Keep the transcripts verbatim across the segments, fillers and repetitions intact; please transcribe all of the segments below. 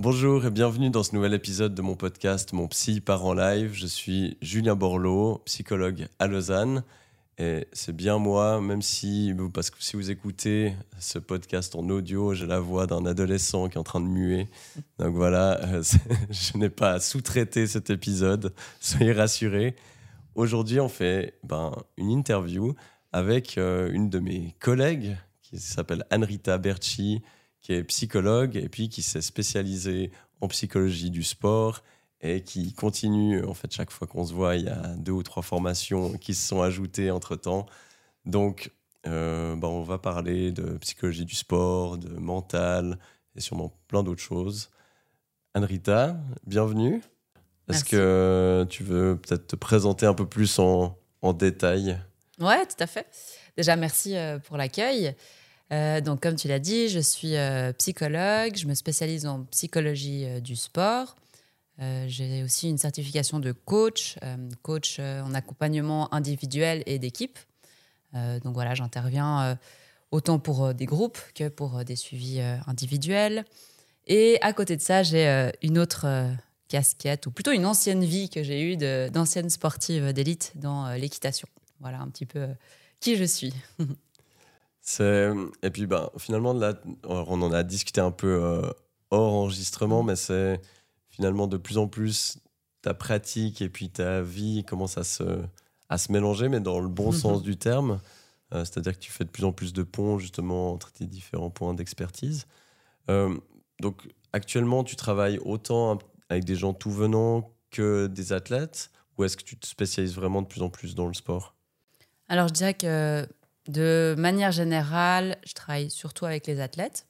Bonjour et bienvenue dans ce nouvel épisode de mon podcast Mon Psy part en live. Je suis Julien Borloo, psychologue à Lausanne. Et c'est bien moi, même si, parce que si vous écoutez ce podcast en audio, j'ai la voix d'un adolescent qui est en train de muer. Donc voilà, euh, je n'ai pas sous-traité cet épisode, soyez rassurés. Aujourd'hui, on fait ben, une interview avec euh, une de mes collègues qui s'appelle Anrita Berchi, qui est psychologue et puis qui s'est spécialisée en psychologie du sport et qui continue, en fait, chaque fois qu'on se voit, il y a deux ou trois formations qui se sont ajoutées entre-temps. Donc, euh, ben, on va parler de psychologie du sport, de mental et sûrement plein d'autres choses. Anrita, bienvenue. Est-ce Merci. que tu veux peut-être te présenter un peu plus en, en détail ? Ouais, tout à fait. Déjà, merci euh, pour l'accueil. Euh, donc, comme tu l'as dit, je suis euh, psychologue. Je me spécialise en psychologie euh, du sport. Euh, j'ai aussi une certification de coach, euh, coach euh, en accompagnement individuel et d'équipe. Euh, donc voilà, j'interviens euh, autant pour euh, des groupes que pour euh, des suivis euh, individuels. Et à côté de ça, j'ai euh, une autre euh, casquette, ou plutôt une ancienne vie que j'ai eue de, d'ancienne sportive d'élite dans euh, l'équitation. Voilà un petit peu euh, qui je suis. C'est... Et puis, ben, finalement, là, on en a discuté un peu euh, hors enregistrement, mais c'est finalement de plus en plus ta pratique et puis ta vie commence à se, à se mélanger, mais dans le bon sens du terme. Euh, c'est-à-dire que tu fais de plus en plus de ponts, justement, entre tes différents points d'expertise. Euh, donc, actuellement, tu travailles autant avec des gens tout venant que des athlètes, ou est-ce que tu te spécialises vraiment de plus en plus dans le sport ? Alors, je dirais que de manière générale, je travaille surtout avec les athlètes.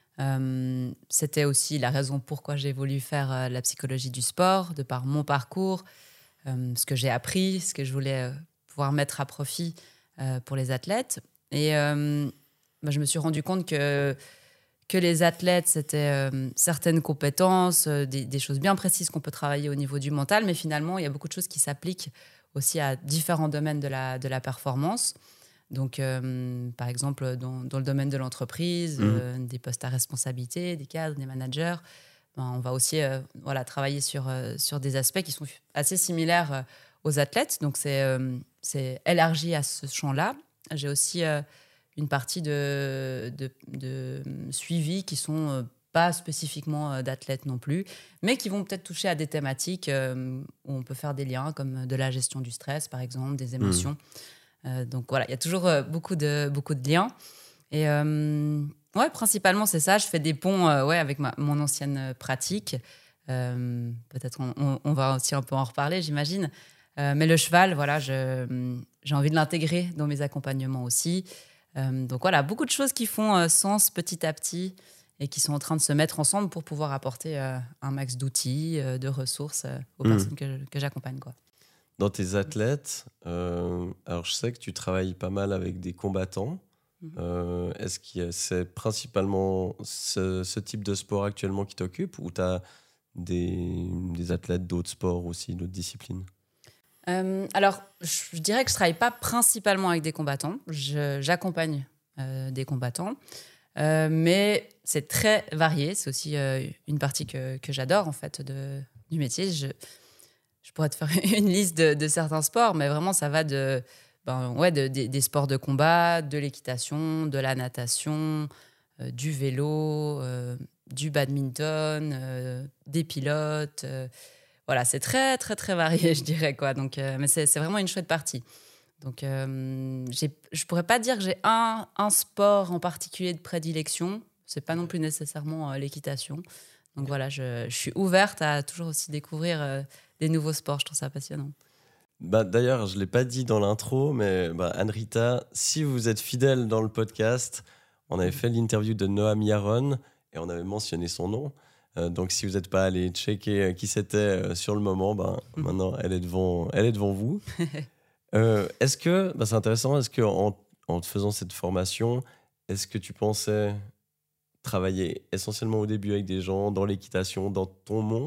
Euh, c'était aussi la raison pourquoi j'ai voulu faire euh, la psychologie du sport, de par mon parcours, euh, ce que j'ai appris, ce que je voulais euh, pouvoir mettre à profit euh, pour les athlètes. Et euh, bah, je me suis rendu compte que, que les athlètes, c'était euh, certaines compétences, euh, des, des choses bien précises qu'on peut travailler au niveau du mental, mais finalement, il y a beaucoup de choses qui s'appliquent aussi à différents domaines de la, de la performance. Donc, euh, par exemple, dans, dans le domaine de l'entreprise, mmh. euh, des postes à responsabilité, des cadres, des managers, ben, on va aussi euh, voilà, travailler sur, euh, sur des aspects qui sont assez similaires euh, aux athlètes. Donc, c'est, euh, c'est élargi à ce champ-là. J'ai aussi euh, une partie de, de, de suivi qui sont euh, pas spécifiquement euh, d'athlètes non plus, mais qui vont peut-être toucher à des thématiques euh, où on peut faire des liens, comme de la gestion du stress, par exemple, des émotions. Mmh. Euh, donc voilà, il y a toujours euh, beaucoup, de, beaucoup de liens. Et euh, ouais, principalement, c'est ça. Je fais des ponts euh, ouais, avec ma, mon ancienne pratique. Euh, peut-être on, on, on va aussi un peu en reparler, j'imagine. Euh, mais le cheval, voilà, je, j'ai envie de l'intégrer dans mes accompagnements aussi. Euh, donc voilà, beaucoup de choses qui font euh, sens petit à petit et qui sont en train de se mettre ensemble pour pouvoir apporter euh, un max d'outils, euh, de ressources euh, aux mmh. personnes que, que j'accompagne, quoi. Dans tes athlètes, euh, alors je sais que tu travailles pas mal avec des combattants. Mmh. Euh, est-ce que c'est principalement ce, ce type de sport actuellement qui t'occupe ou tu as des, des athlètes d'autres sports aussi, d'autres disciplines ? euh, Alors, je dirais que je ne travaille pas principalement avec des combattants. Je, j'accompagne euh, des combattants. Euh, mais c'est très varié. C'est aussi euh, une partie que, que j'adore, en fait, de, du métier. Je... Je pourrais te faire une liste de, de certains sports, mais vraiment, ça va de, ben, ouais, de, de, des sports de combat, de l'équitation, de la natation, euh, du vélo, euh, du badminton, euh, des pilotes. Euh, voilà, c'est très, très, très varié, je dirais, quoi. Donc, euh, mais c'est, c'est vraiment une chouette partie. Donc, euh, j'ai, je ne pourrais pas dire que j'ai un, un sport en particulier de prédilection. Ce n'est pas non plus nécessairement euh, l'équitation. Donc, okay. voilà, je, je suis ouverte à toujours aussi découvrir... Euh, des nouveaux sports, je trouve ça passionnant. Bah, d'ailleurs, je ne l'ai pas dit dans l'intro, mais bah, Anrita, si vous êtes fidèle dans le podcast, on avait fait l'interview de Noam Yaron et on avait mentionné son nom. Euh, donc, si vous n'êtes pas allé checker qui c'était euh, sur le moment, bah, mmh. maintenant, elle est devant, elle est devant vous. euh, est-ce que, bah, c'est intéressant, est-ce qu'en en te faisant cette formation, est-ce que tu pensais travailler essentiellement au début avec des gens dans l'équitation, dans ton monde ?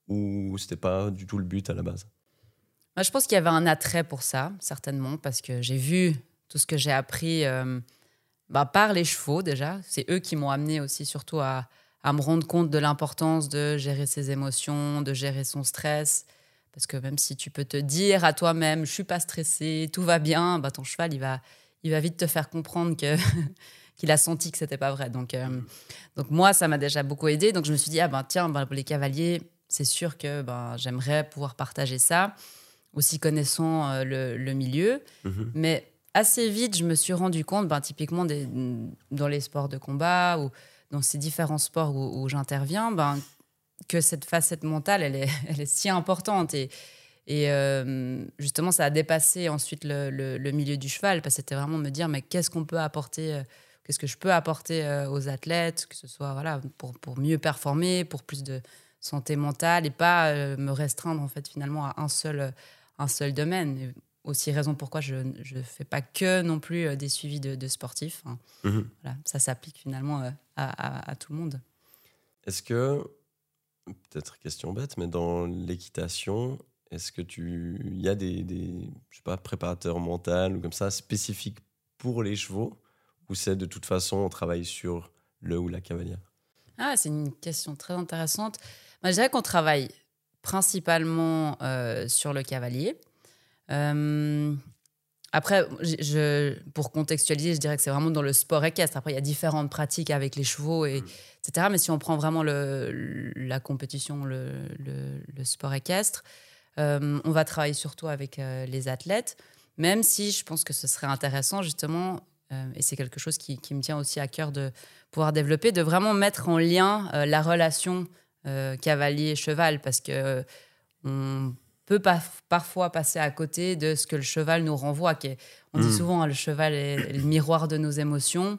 Ou c'était pas du tout le but à la base ? Moi, je pense qu'il y avait un attrait pour ça, certainement, parce que j'ai vu tout ce que j'ai appris euh, bah, par les chevaux, déjà. C'est eux qui m'ont amené aussi surtout à, à me rendre compte de l'importance de gérer ses émotions, de gérer son stress. Parce que même si tu peux te dire à toi-même, je suis pas stressé, tout va bien, bah ton cheval, il va, il va vite te faire comprendre que, qu'il a senti que c'était pas vrai. Donc, euh, donc moi, ça m'a déjà beaucoup aidé. Donc je me suis dit, ah ben tiens, ben, pour les cavaliers, c'est sûr que ben, j'aimerais pouvoir partager ça, aussi connaissant euh, le, le milieu. Mmh. Mais assez vite, je me suis rendu compte, ben, typiquement des, dans les sports de combat ou dans ces différents sports où, où j'interviens, ben, que cette facette mentale, elle est, elle est si importante. Et, et euh, justement, ça a dépassé ensuite le, le, le milieu du cheval, parce que c'était vraiment me dire, mais qu'est-ce qu'on peut apporter, euh, qu'est-ce que je peux apporter euh, aux athlètes, que ce soit voilà, pour, pour mieux performer, pour plus de santé mentale, et pas euh, me restreindre en fait, finalement à un seul, un seul domaine. Et aussi raison pourquoi je ne fais pas que non plus euh, des suivis de, de sportifs. Hein. Mmh. Voilà, ça s'applique finalement euh, à, à, à tout le monde. Est-ce que, peut-être question bête, mais dans l'équitation, est-ce que tu, il y a des, des, je sais pas, préparateurs mentaux ou comme ça spécifiques pour les chevaux, ou c'est de toute façon on travaille sur le ou la cavalière? Ah, c'est une question très intéressante. Moi, je dirais qu'on travaille principalement euh, sur le cavalier. Euh, après, je, je- pour contextualiser, je dirais que c'est vraiment dans le sport équestre. Après, il y a différentes pratiques avec les chevaux, et, etc. Mais si on prend vraiment le, la compétition, le, le- le sport équestre, euh, on va travailler surtout avec euh, les athlètes, même si je pense que ce serait intéressant, justement, euh, et c'est quelque chose qui, qui me tient aussi à cœur de pouvoir développer, de vraiment mettre en lien euh, la relation euh, cavalier-cheval, parce que euh, on peut pas, parfois passer à côté de ce que le cheval nous renvoie. Qui est- on dit Mmh. souvent, hein, le cheval est le miroir de nos émotions.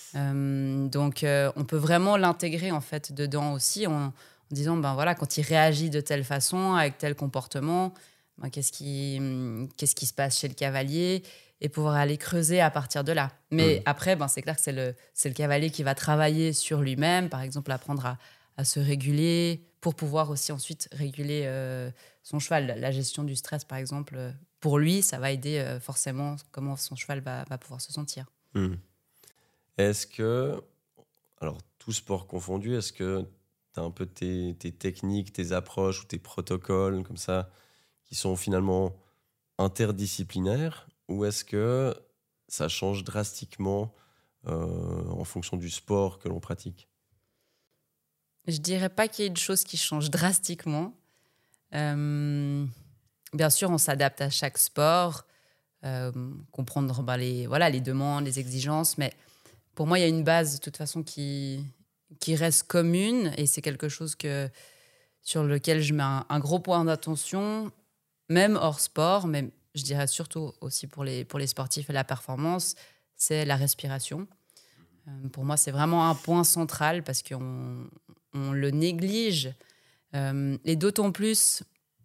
Euh, donc, euh, on peut vraiment l'intégrer en fait dedans aussi, en, en disant, ben voilà, quand il réagit de telle façon, avec tel comportement, ben, qu'est-ce qui, hum, qu'est-ce qui se passe chez le cavalier, et pouvoir aller creuser à partir de là. Mais Mmh. après, ben, c'est clair que c'est le, c'est le cavalier qui va travailler sur lui-même, par exemple, apprendre à, à se réguler pour pouvoir aussi ensuite réguler euh, son cheval. La gestion du stress, par exemple, euh, pour lui, ça va aider euh, forcément comment son cheval va, va pouvoir se sentir. Mmh. Est-ce que, alors tout sport confondu, est-ce que tu as un peu tes, tes techniques, tes approches ou tes protocoles comme ça qui sont finalement interdisciplinaires, ou est-ce que ça change drastiquement euh, en fonction du sport que l'on pratique? Je dirais pas qu'il y ait une chose qui change drastiquement. Euh, bien sûr, on s'adapte à chaque sport, euh, comprendre ben, les, voilà, les demandes, les exigences, mais pour moi, il y a une base de toute façon qui, qui reste commune, et c'est quelque chose que, sur lequel je mets un, un gros point d'attention, même hors sport, mais je dirais surtout aussi pour les, pour les sportifs et la performance, c'est la respiration. Euh, pour moi, c'est vraiment un point central parce qu'on on le néglige. Euh, et d'autant plus,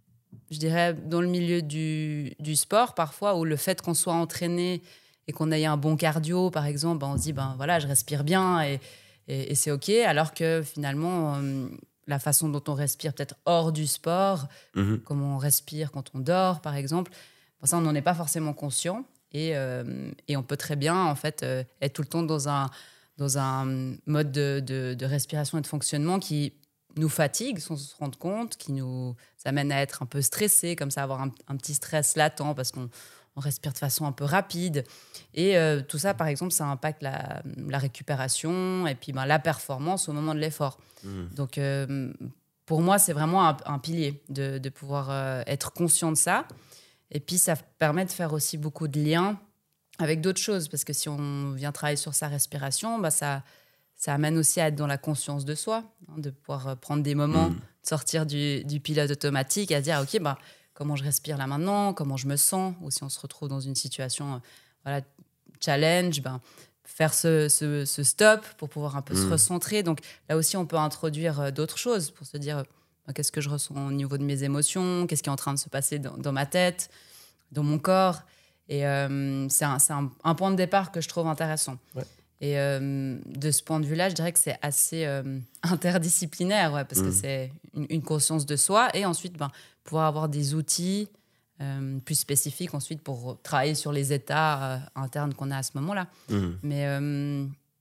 je dirais, dans le milieu du, du sport, parfois, où le fait qu'on soit entraîné et qu'on ait un bon cardio, par exemple, ben, on se dit, ben voilà, je respire bien et, et, et c'est OK. Alors que finalement, euh, la façon dont on respire peut-être hors du sport, Mhm. comment on respire quand on dort, par exemple, ben ça, on n'en est pas forcément conscient. Et, euh, et on peut très bien, en fait, euh, être tout le temps dans un, dans un mode de, de, de respiration et de fonctionnement qui nous fatigue sans se rendre compte, qui nous amène à être un peu stressé, comme ça, avoir un, un petit stress latent parce qu'on on respire de façon un peu rapide. Et euh, tout ça, par exemple, ça impacte la, la récupération et puis ben, la performance au moment de l'effort. Mhm. Donc, euh, pour moi, c'est vraiment un, un pilier de, de pouvoir euh, être conscient de ça. Et puis, ça permet de faire aussi beaucoup de liens avec d'autres choses, parce que si on vient travailler sur sa respiration, bah ça, ça amène aussi à être dans la conscience de soi, hein, de pouvoir prendre des moments, Mhm. de sortir du, du pilote automatique, à dire, OK, bah, comment je respire là maintenant, comment je me sens, ou si on se retrouve dans une situation euh, voilà, challenge, ben, faire ce, ce, ce stop pour pouvoir un peu se Mhm. recentrer. Donc là aussi, on peut introduire euh, d'autres choses pour se dire, euh, qu'est-ce que je ressens au niveau de mes émotions, qu'est-ce qui est en train de se passer dans, dans ma tête, dans mon corps. Et euh, c'est, un, c'est un, un point de départ que je trouve intéressant. Ouais. Et euh, de ce point de vue-là, je dirais que c'est assez euh, interdisciplinaire, ouais, parce Mhm. que c'est une, une conscience de soi. Et ensuite, ben, pouvoir avoir des outils euh, plus spécifiques ensuite pour travailler sur les états euh, internes qu'on a à ce moment-là. Mhm. Mais euh,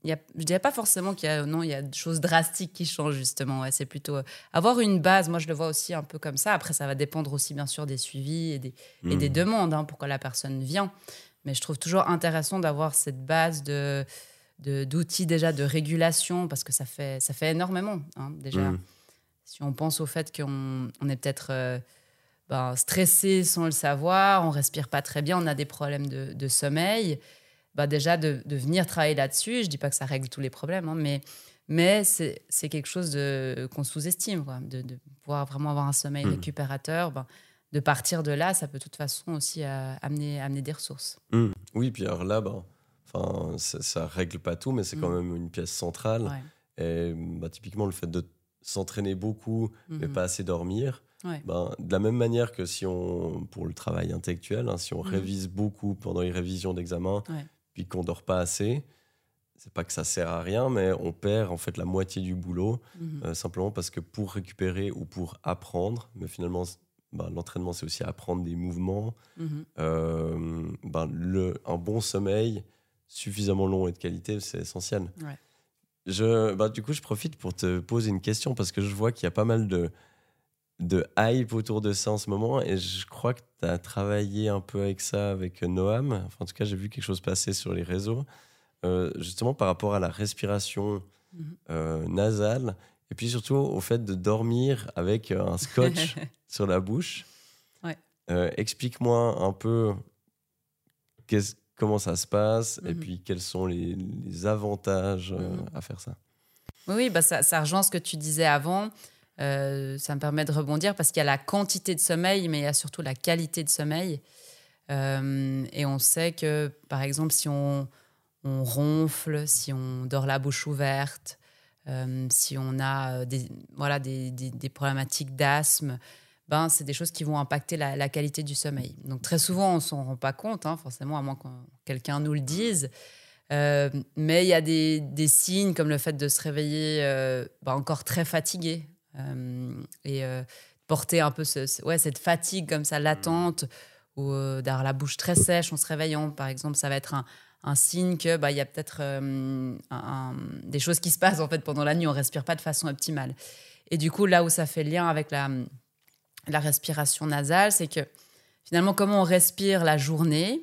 il y a, je dirais pas forcément qu'il y a, non, il y a des choses drastiques qui changent justement. Ouais, c'est plutôt euh, avoir une base. Moi, je le vois aussi un peu comme ça. Après, ça va dépendre aussi bien sûr des suivis et des, mmh. et des demandes, hein, pourquoi la personne vient. Mais je trouve toujours intéressant d'avoir cette base de, de, d'outils déjà de régulation parce que ça fait, ça fait énormément. Hein, déjà, mmh. si on pense au fait qu'on on est peut-être euh, ben, stressé sans le savoir, on respire pas très bien, on a des problèmes de, de sommeil. Bah déjà, de, de venir travailler là-dessus, je ne dis pas que ça règle tous les problèmes, hein, mais, mais c'est, c'est quelque chose de, qu'on sous-estime, quoi, de, de pouvoir vraiment avoir un sommeil mmh. récupérateur. Ben, de partir de là, ça peut de toute façon aussi euh, amener, amener des ressources. Mmh. Oui, puis alors là, ben, ça ne règle pas tout, mais c'est mmh. quand même une pièce centrale. Ouais. Et bah, typiquement, le fait de s'entraîner beaucoup, mmh. mais pas assez dormir, ouais. ben, de la même manière que si on, pour le travail intellectuel, hein, si on mmh. révise beaucoup pendant les révisions d'examen, ouais. puis qu'on dort pas assez, c'est pas que ça sert à rien, mais on perd en fait la moitié du boulot, mmh. euh, simplement parce que pour récupérer ou pour apprendre, mais finalement ben, l'entraînement c'est aussi apprendre des mouvements, mmh. euh, ben, le, un bon sommeil suffisamment long et de qualité, c'est essentiel. Ouais. Je, ben, du coup, je profite pour te poser une question parce que je vois qu'il y a pas mal de de hype autour de ça en ce moment et je crois que tu as travaillé un peu avec ça avec Noam, enfin, en tout cas j'ai vu quelque chose passer sur les réseaux euh, justement par rapport à la respiration mmh. euh, nasale et puis surtout au fait de dormir avec un scotch sur la bouche. Ouais. Euh, explique-moi un peu qu'est-ce, comment ça se passe mmh. et puis quels sont les, les avantages euh, mmh. à faire ça. Oui, bah ça, ça rejoint ce que tu disais avant. Euh, ça me permet de rebondir parce qu'il y a la quantité de sommeil, mais il y a surtout la qualité de sommeil. Euh, et on sait que, par exemple, si on, on ronfle, si on dort la bouche ouverte, euh, si on a des, voilà, des, des, des problématiques d'asthme, ben, c'est des choses qui vont impacter la, la qualité du sommeil. Donc très souvent, on ne s'en rend pas compte, hein, forcément, à moins que quelqu'un nous le dise. Euh, mais il y a des, des signes comme le fait de se réveiller euh, ben, encore très fatigué. Euh, et euh, porter un peu ce, ce, ouais, cette fatigue comme ça latente ou euh, d'avoir la bouche très sèche en se réveillant par exemple, ça va être un, un signe que bah, y a peut-être euh, un, un, des choses qui se passent en fait, pendant la nuit, on ne respire pas de façon optimale. Et du coup là où ça fait lien avec la, la respiration nasale, c'est que finalement comment on respire la journée,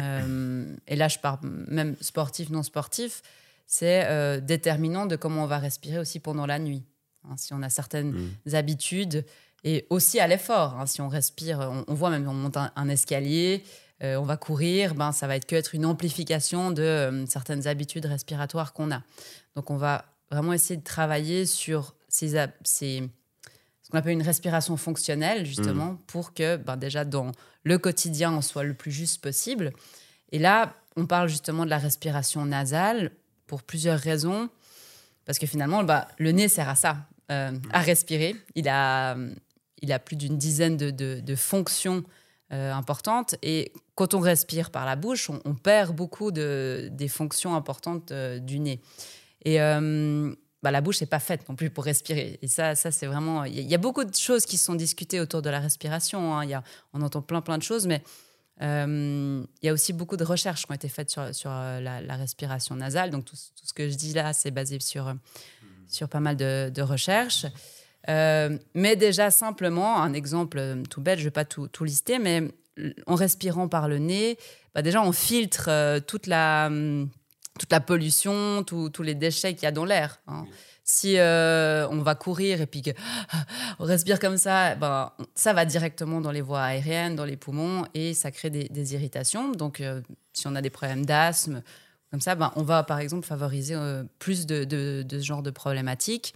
euh, et là je parle même sportif, non sportif, c'est euh, déterminant de comment on va respirer aussi pendant la nuit. Hein, si on a certaines mmh. habitudes, et aussi à l'effort, hein, si on respire, on, on voit même, on monte un, un escalier, euh, on va courir, ben, ça va être qu'être une amplification de euh, certaines habitudes respiratoires qu'on a. Donc on va vraiment essayer de travailler sur ces, ces, ce qu'on appelle une respiration fonctionnelle, justement, mmh. pour que ben, déjà dans le quotidien, on soit le plus juste possible. Et là, on parle justement de la respiration nasale pour plusieurs raisons. Parce que finalement, bah, le nez sert à ça, euh, à respirer. Il a, il a plus d'une dizaine de, de, de fonctions euh, importantes. Et quand on respire par la bouche, on, on perd beaucoup de, des fonctions importantes euh, du nez. Et euh, bah, la bouche n'est pas faite non plus pour respirer. Et ça, ça c'est vraiment... Il y, y a beaucoup de choses qui sont discutées autour de la respiration. Hein. Y a, on entend plein, plein de choses, mais... Il euh, y a aussi beaucoup de recherches qui ont été faites sur, sur la, la respiration nasale. Donc, tout, tout ce que je dis là, c'est basé sur, mmh. sur pas mal de, de recherches. Euh, mais déjà, simplement, un exemple tout bête, je ne vais pas tout, tout lister, mais en respirant par le nez, bah déjà, on filtre euh, toute, la, toute la pollution, tous les déchets qu'il y a dans l'air. Hein. Oui. Si euh, on va courir et puis qu'on respire comme ça, ben, ça va directement dans les voies aériennes, dans les poumons, et ça crée des, des irritations. Donc, euh, si on a des problèmes d'asthme, comme ça, ben, on va, par exemple, favoriser euh, plus de, de, de ce genre de problématiques.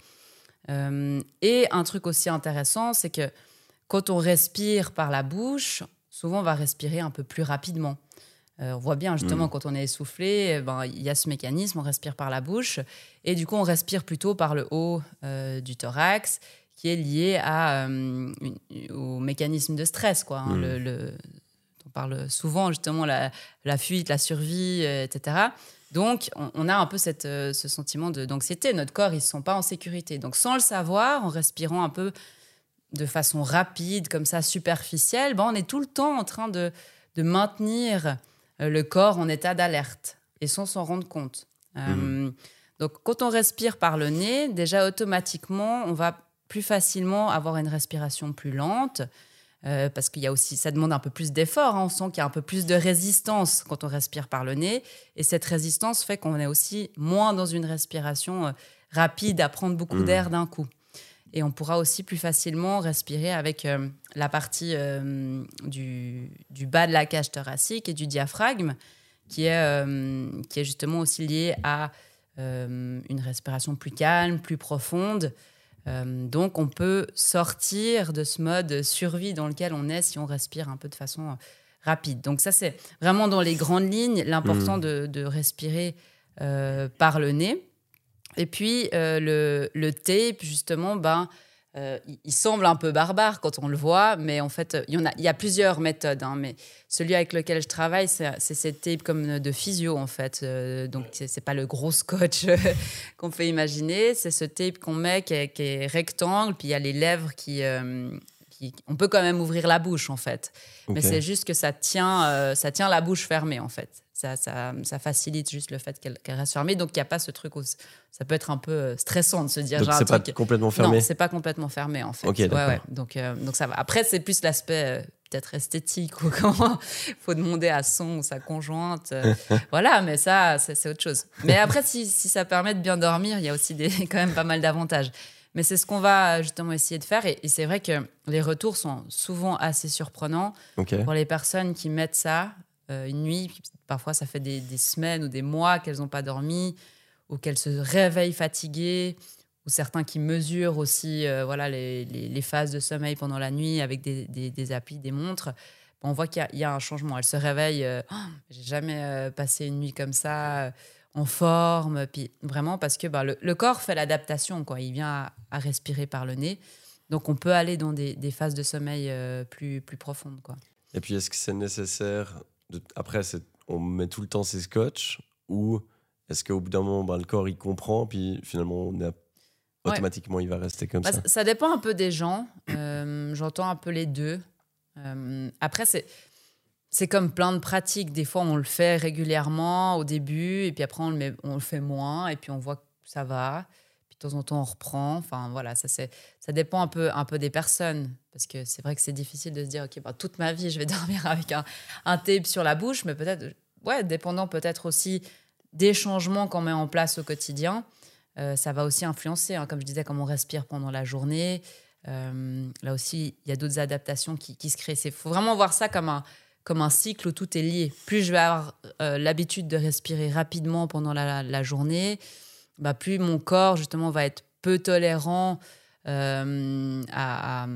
Euh, et un truc aussi intéressant, c'est que quand on respire par la bouche, souvent, on va respirer un peu plus rapidement. Euh, on voit bien, justement, mmh. quand on est essoufflé, ben, il y a ce mécanisme, on respire par la bouche. Et du coup, on respire plutôt par le haut euh, du thorax, qui est lié à, euh, une, au mécanisme de stress, quoi. Hein, mmh. le, le, on parle souvent, justement, la, la fuite, la survie, euh, et cetera. Donc, on, on a un peu cette, euh, ce sentiment de, d'anxiété. Notre corps, ils ne se sent pas en sécurité. Donc, sans le savoir, en respirant un peu de façon rapide, comme ça, superficielle, ben, on est tout le temps en train de, de maintenir le corps en état d'alerte et sans s'en rendre compte. Mmh. Euh, Donc, quand on respire par le nez, déjà automatiquement, on va plus facilement avoir une respiration plus lente. Euh, parce qu'il y a aussi, ça demande un peu plus d'effort. Hein. On sent qu'il y a un peu plus de résistance quand on respire par le nez. Et cette résistance fait qu'on est aussi moins dans une respiration euh, rapide, à prendre beaucoup mmh. d'air d'un coup. Et on pourra aussi plus facilement respirer avec euh, la partie euh, du, du bas de la cage thoracique et du diaphragme, qui est, euh, qui est justement aussi liée à euh, une respiration plus calme, plus profonde. Euh, donc, on peut sortir de ce mode survie dans lequel on est si on respire un peu de façon euh, rapide. Donc, ça, c'est vraiment dans les grandes lignes l'important mmh. de, de respirer euh, par le nez. Et puis, euh, le, le tape, justement, ben, euh, il, il semble un peu barbare quand on le voit, mais en fait, il y, en a, il y a plusieurs méthodes. Hein, mais celui avec lequel je travaille, c'est, c'est cette tape comme de physio, en fait. Euh, donc, c'est, c'est pas le gros scotch qu'on peut imaginer. C'est ce tape qu'on met qui est, qui est rectangle, puis il y a les lèvres qui... Euh, qui on peut quand même ouvrir la bouche, en fait. Okay. Mais c'est juste que ça tient, euh, ça tient la bouche fermée, en fait. Ça, ça, ça facilite juste le fait qu'elle, qu'elle reste fermée. Donc, il n'y a pas ce truc où ça peut être un peu stressant de se dire... Donc, genre, c'est pas truc... complètement fermé? Non, c'est pas complètement fermé, en fait. Ok, d'accord. Ouais, ouais. Donc, euh, donc, ça va. Après, c'est plus l'aspect euh, peut-être esthétique ou comment il faut demander à son ou sa conjointe. Euh, voilà, mais ça, c'est, c'est autre chose. Mais après, si, si ça permet de bien dormir, il y a aussi des, quand même pas mal d'avantages. Mais c'est ce qu'on va justement essayer de faire. Et, et c'est vrai que les retours sont souvent assez surprenants okay. pour les personnes qui mettent ça euh, une nuit. Parfois, ça fait des, des semaines ou des mois qu'elles n'ont pas dormi ou qu'elles se réveillent fatiguées. Ou certains qui mesurent aussi euh, voilà, les, les, les phases de sommeil pendant la nuit avec des, des, des applis, des montres. On voit qu'il y a, il y a un changement. Elles se réveillent. Euh, oh, j'ai jamais euh, passé une nuit comme ça. Euh, en forme, puis vraiment parce que bah, le, le corps fait l'adaptation, quoi. Il vient à, à respirer par le nez. Donc, on peut aller dans des, des phases de sommeil euh, plus, plus profondes, quoi. Et puis, est-ce que c'est nécessaire de... Après, c'est... on met tout le temps ces scotch ou est-ce qu'au bout d'un moment, bah, le corps, il comprend, puis finalement, on a... automatiquement, ouais. il va rester comme bah, ça? Ça dépend un peu des gens. Euh, j'entends un peu les deux. Euh, après, c'est... C'est comme plein de pratiques. Des fois, on le fait régulièrement au début, et puis après, on le, met, on le fait moins, et puis on voit que ça va. Puis de temps en temps, on reprend. Enfin, voilà, ça, c'est, ça dépend un peu, un peu des personnes. Parce que c'est vrai que c'est difficile de se dire, OK, bah, toute ma vie, je vais dormir avec un, un tape sur la bouche, mais peut-être, ouais, dépendant peut-être aussi des changements qu'on met en place au quotidien. Euh, ça va aussi influencer, hein, comme je disais, comme on respire pendant la journée. Euh, là aussi, il y a d'autres adaptations qui, qui se créent. Il faut vraiment voir ça comme un... comme un cycle où tout est lié. Plus je vais avoir euh, l'habitude de respirer rapidement pendant la, la journée, bah, plus mon corps, justement, va être peu tolérant euh, à, à,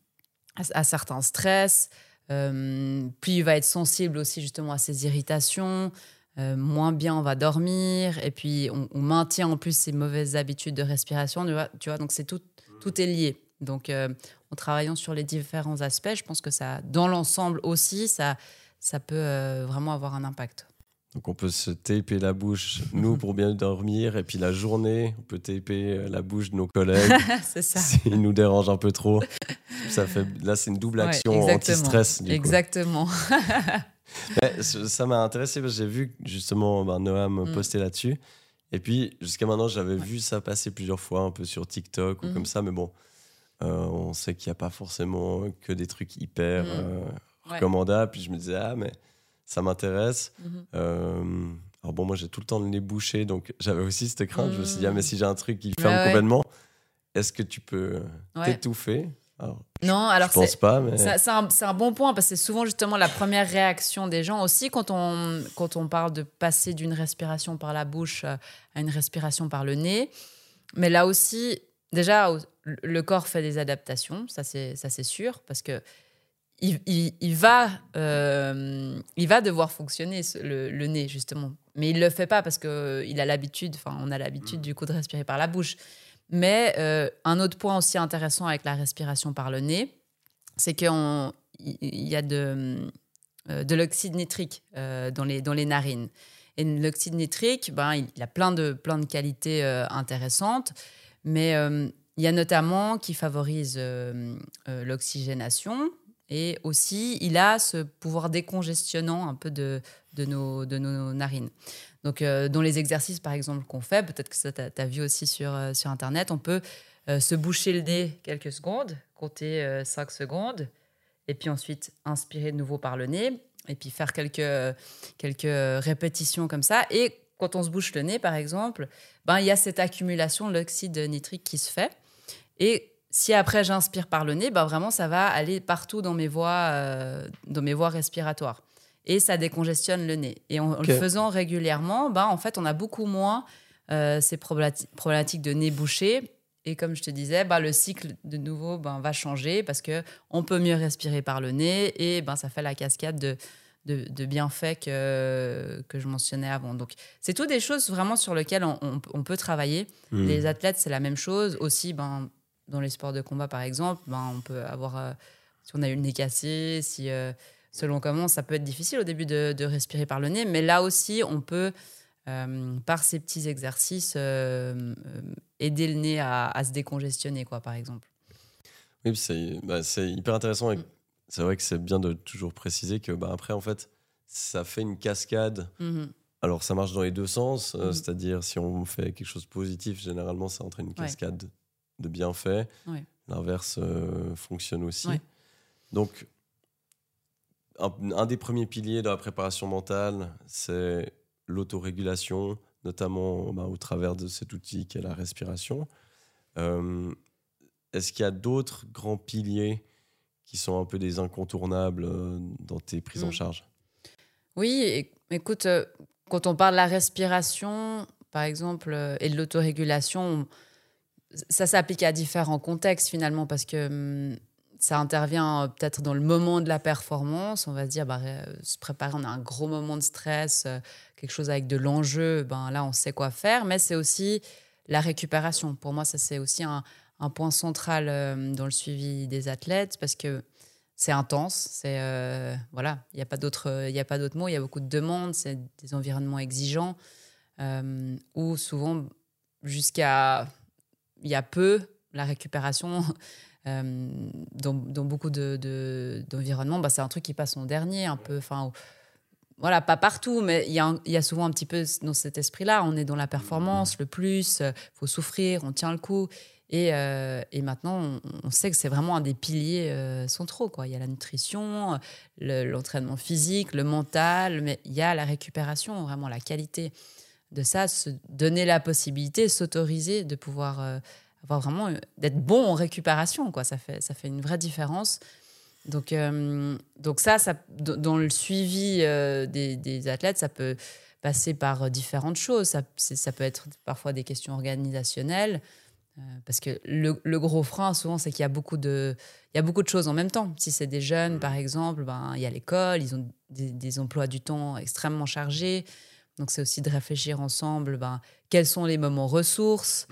à certains stress, euh, plus il va être sensible aussi, justement, à ces irritations, euh, moins bien on va dormir, et puis on, on maintient en plus ces mauvaises habitudes de respiration, tu vois, tu vois donc c'est tout, tout est lié. Donc, euh, en travaillant sur les différents aspects, je pense que ça, dans l'ensemble aussi, ça, ça peut euh, vraiment avoir un impact. Donc, on peut se taper la bouche, nous, pour bien dormir. Et puis, la journée, on peut taper la bouche de nos collègues. C'est ça. S'ils nous dérangent un peu trop. Ça fait, là, c'est une double action ouais, anti-stress. Du exactement. Coup. Mais, ça m'a intéressé parce que j'ai vu justement ben, Noam mm. poster là-dessus. Et puis, jusqu'à maintenant, j'avais ouais. vu ça passer plusieurs fois, un peu sur TikTok ou mm. comme ça. Mais bon... Euh, on sait qu'il n'y a pas forcément que des trucs hyper mmh. euh, recommandables. Ouais. Puis je me disais, ah, mais ça m'intéresse. Mmh. Euh, alors bon, moi, j'ai tout le temps le nez bouché, donc j'avais aussi cette crainte. Mmh. Je me suis dit, ah, mais si j'ai un truc qui ferme ouais, complètement, ouais. est-ce que tu peux ouais. t'étouffer? Alors, non, alors je pense c'est, pas, mais... ça, c'est, un, c'est un bon point, parce que c'est souvent justement la première réaction des gens aussi quand on, quand on parle de passer d'une respiration par la bouche à une respiration par le nez. Mais là aussi... Déjà, le corps fait des adaptations, ça c'est, ça c'est sûr, parce que il, il, il, va, euh, il va devoir fonctionner, le, le nez, justement. Mais il ne le fait pas parce qu'il a l'habitude, enfin, on a l'habitude du coup de respirer par la bouche. Mais euh, un autre point aussi intéressant avec la respiration par le nez, c'est qu'il y a de, de l'oxyde nitrique euh, dans, les, dans les narines. Et l'oxyde nitrique, ben, il a plein de, plein de qualités euh, intéressantes. Mais euh, il y a notamment qui favorise euh, euh, l'oxygénation Et aussi, il a ce pouvoir décongestionnant un peu de, de, nos, de nos narines. Donc, euh, dans les exercices, par exemple, qu'on fait, peut-être que ça, tu as vu aussi sur, euh, sur Internet, on peut euh, se boucher le nez quelques secondes, compter euh, cinq secondes, et puis ensuite inspirer de nouveau par le nez, et puis faire quelques, quelques répétitions comme ça. Et quand on se bouche le nez, par exemple, ben, il y a cette accumulation de l'oxyde nitrique qui se fait. Et si après j'inspire par le nez, ben vraiment ça va aller partout dans mes voies, euh, dans mes voies respiratoires. Et ça décongestionne le nez. Et en, okay. en le faisant régulièrement, ben en fait on a beaucoup moins euh, ces problémati- problématiques de nez bouché. Et comme je te disais, ben, le cycle de nouveau ben, va changer parce qu'on peut mieux respirer par le nez et ben, ça fait la cascade de, de, de bienfaits que, que je mentionnais avant. Donc, c'est toutes des choses vraiment sur lesquelles on, on, on peut travailler. Mmh. Les athlètes, c'est la même chose. Aussi, ben, dans les sports de combat, par exemple, ben, on peut avoir, euh, si on a eu le nez cassé, si, euh, selon comment, ça peut être difficile au début de, de respirer par le nez. Mais là aussi, on peut, euh, par ces petits exercices, euh, euh, aider le nez à, à se décongestionner, quoi, par exemple. Oui, c'est, bah, c'est hyper intéressant. Et mmh. C'est vrai que c'est bien de toujours préciser que, bah, après, en fait, ça fait une cascade. Mmh. Alors, ça marche dans les deux sens. Euh, mmh. C'est-à-dire, si on fait quelque chose de positif, généralement, ça entraîne une cascade. Ouais. De bienfaits. Ouais. L'inverse euh, fonctionne aussi. Ouais. Donc, un, un des premiers piliers de la préparation mentale, c'est l'autorégulation, notamment bah, au travers de cet outil qu'est la respiration. Euh, est-ce qu'il y a d'autres grands piliers qui sont un peu des incontournables euh, dans tes prises mmh. en charge ? Oui, écoute, euh, quand on parle de la respiration, par exemple, euh, et de l'autorégulation, on, ça s'applique à différents contextes finalement parce que hum, ça intervient euh, peut-être dans le moment de la performance. On va se dire, bah, euh, se préparer, on a un gros moment de stress, euh, quelque chose avec de l'enjeu, ben, là on sait quoi faire. Mais c'est aussi la récupération. Pour moi, ça c'est aussi un, un point central euh, dans le suivi des athlètes parce que c'est intense. C'est, euh, voilà, il n'y a pas d'autre, il n'y a pas d'autre mot. Il y a beaucoup de demandes, c'est des environnements exigeants euh, où souvent jusqu'à... il y a peu, la récupération, euh, dans, dans beaucoup de, de, d'environnements, bah, c'est un truc qui passe en dernier, un peu. Enfin, voilà, pas partout, mais il y, a un, il y a souvent un petit peu dans cet esprit-là. On est dans la performance, le plus, il euh, faut souffrir, on tient le coup. Et, euh, et maintenant, on, on sait que c'est vraiment un des piliers euh, centraux, quoi. Il y a la nutrition, le, l'entraînement physique, le mental, mais il y a la récupération, vraiment la qualité de ça, se donner la possibilité, s'autoriser de pouvoir euh, avoir vraiment, euh, d'être bon en récupération, quoi. Ça fait, ça fait une vraie différence. Donc, euh, donc ça, ça, dans le suivi euh, des, des athlètes, ça peut passer par différentes choses. Ça, c'est, ça peut être parfois des questions organisationnelles, euh, parce que le, le gros frein, souvent, c'est qu'il y a beaucoup de, il y a beaucoup de choses en même temps. Si c'est des jeunes, par exemple, ben, il y a l'école, ils ont des, des emplois du temps extrêmement chargés. Donc, c'est aussi de réfléchir ensemble, ben, quels sont les moments ressources,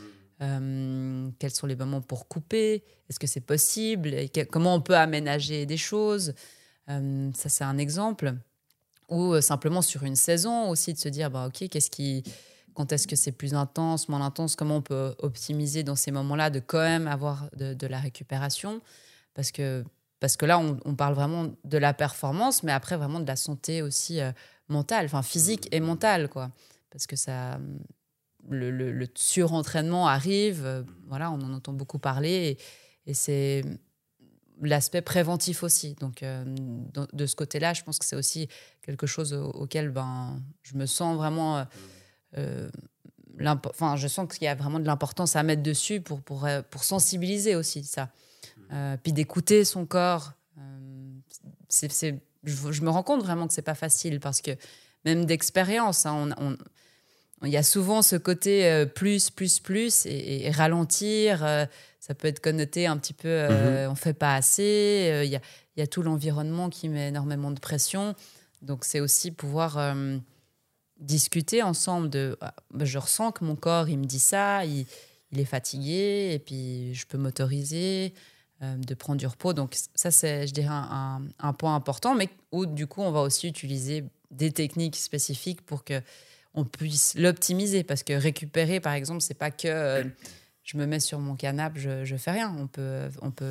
euh, quels sont les moments pour couper, est-ce que c'est possible, et que, comment on peut aménager des choses. Euh, ça, c'est un exemple. Ou euh, simplement sur une saison aussi, de se dire, ben, OK, qu'est-ce qui, quand est-ce que c'est plus intense, moins intense, comment on peut optimiser dans ces moments-là, de quand même avoir de, de la récupération. Parce que, parce que là, on, on parle vraiment de la performance, mais après, vraiment de la santé aussi euh, mentale, enfin physique et mentale, quoi. Parce que ça, le, le, le surentraînement arrive, euh, voilà, on en entend beaucoup parler, et, et c'est l'aspect préventif aussi. Donc, euh, de, de ce côté-là, je pense que c'est aussi quelque chose au, auquel ben, je me sens vraiment... Euh, euh, enfin, je sens qu'il y a vraiment de l'importance à mettre dessus pour, pour, pour sensibiliser aussi ça. Euh, puis d'écouter son corps. Euh, c'est, c'est, je, je me rends compte vraiment que c'est pas facile parce que même d'expérience, hein, on, on, il y a souvent ce côté euh, plus, plus, plus et, et ralentir. Euh, ça peut être connoté un petit peu, euh, mm-hmm. on fait pas assez. Euh, il y a, il y a tout l'environnement qui met énormément de pression. Donc c'est aussi pouvoir euh, discuter ensemble de, ah, je ressens que mon corps il me dit ça, il, il est fatigué et puis je peux m'autoriser euh, de prendre du repos. Donc ça c'est, je dirais, un, un, un point important, mais où du coup on va aussi utiliser des techniques spécifiques pour que on puisse l'optimiser, parce que récupérer par exemple c'est pas que euh, je me mets sur mon canapé, je, je fais rien. On peut, on peut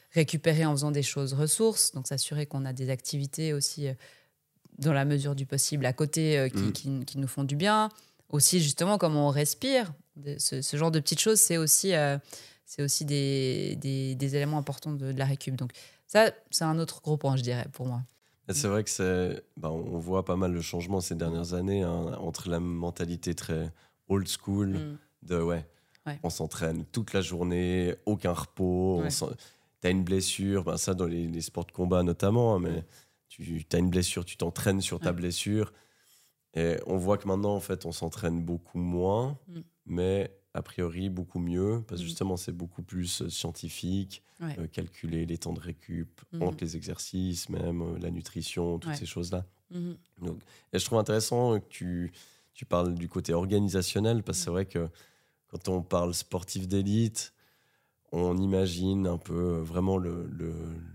récupérer en faisant des choses ressources, donc s'assurer qu'on a des activités aussi euh, dans la mesure du possible à côté euh, qui, mmh. qui, qui nous font du bien. Aussi, justement, comment on respire. Ce, ce genre de petites choses, c'est aussi, euh, c'est aussi des, des, des éléments importants de, de la récup. Donc ça, c'est un autre gros point, je dirais, pour moi. Et c'est vrai que c'est, bah, on voit pas mal le changement ces dernières années hein, entre la mentalité très old school mmh. de ouais, ouais, on s'entraîne toute la journée, aucun repos, ouais. tu as une blessure, ben ça dans les, les sports de combat notamment, hein, mais tu as une blessure, tu t'entraînes sur ta ouais. blessure. Et on voit que maintenant, en fait, on s'entraîne beaucoup moins, mmh. mais a priori beaucoup mieux, parce que mmh. justement, c'est beaucoup plus scientifique, ouais. euh, calculer les temps de récup, mmh. entre les exercices, même euh, la nutrition, toutes ouais. ces choses-là. Mmh. Donc, et je trouve intéressant que tu, tu parles du côté organisationnel, parce que mmh. c'est vrai que quand on parle sportif d'élite, on imagine un peu vraiment le, le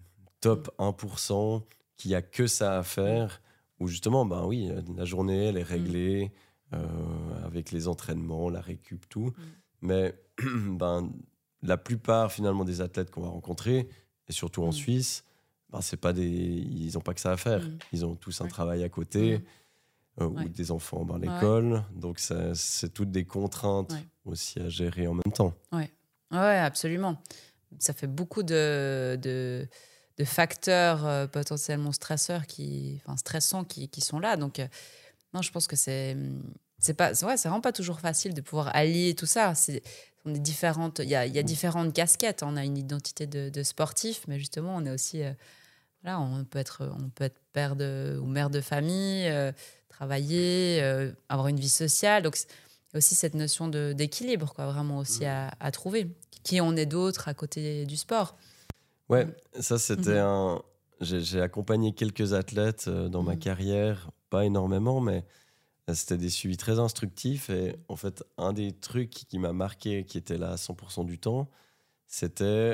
top mmh. un pour cent qui a que ça à faire, où justement, ben oui, la journée, elle est réglée mmh. euh, avec les entraînements, la récup, tout. Mmh. Mais ben, la plupart, finalement, des athlètes qu'on va rencontrer, et surtout mmh. en Suisse, ben, c'est pas des... ils n'ont pas que ça à faire. Mmh. Ils ont tous un ouais. travail à côté, mmh. euh, ouais. ou des enfants à l'école. Ouais. Donc, ça, c'est toutes des contraintes ouais. aussi à gérer en même temps. Oui, ouais, absolument. Ça fait beaucoup de... de... de facteurs euh, potentiellement stresseurs qui, enfin stressants qui, qui sont là. Donc, euh, non, je pense que c'est, c'est pas, c'est, ouais, c'est vraiment pas toujours facile de pouvoir allier tout ça. C'est, on est différentes, il y a, il y a différentes casquettes. On a une identité de, de sportif, mais justement, on est aussi, euh, là, on peut être, on peut être père de, ou mère de famille, euh, travailler, euh, avoir une vie sociale. Donc, il y a aussi cette notion de, d'équilibre, quoi, vraiment aussi à, à trouver. Qui on est d'autres à côté du sport. Ouais, ça c'était mmh. un... J'ai, j'ai accompagné quelques athlètes euh, dans mmh. ma carrière, pas énormément, mais euh, c'était des suivis très instructifs. Et en fait, un des trucs qui m'a marqué, qui était là à cent pour cent du temps, c'était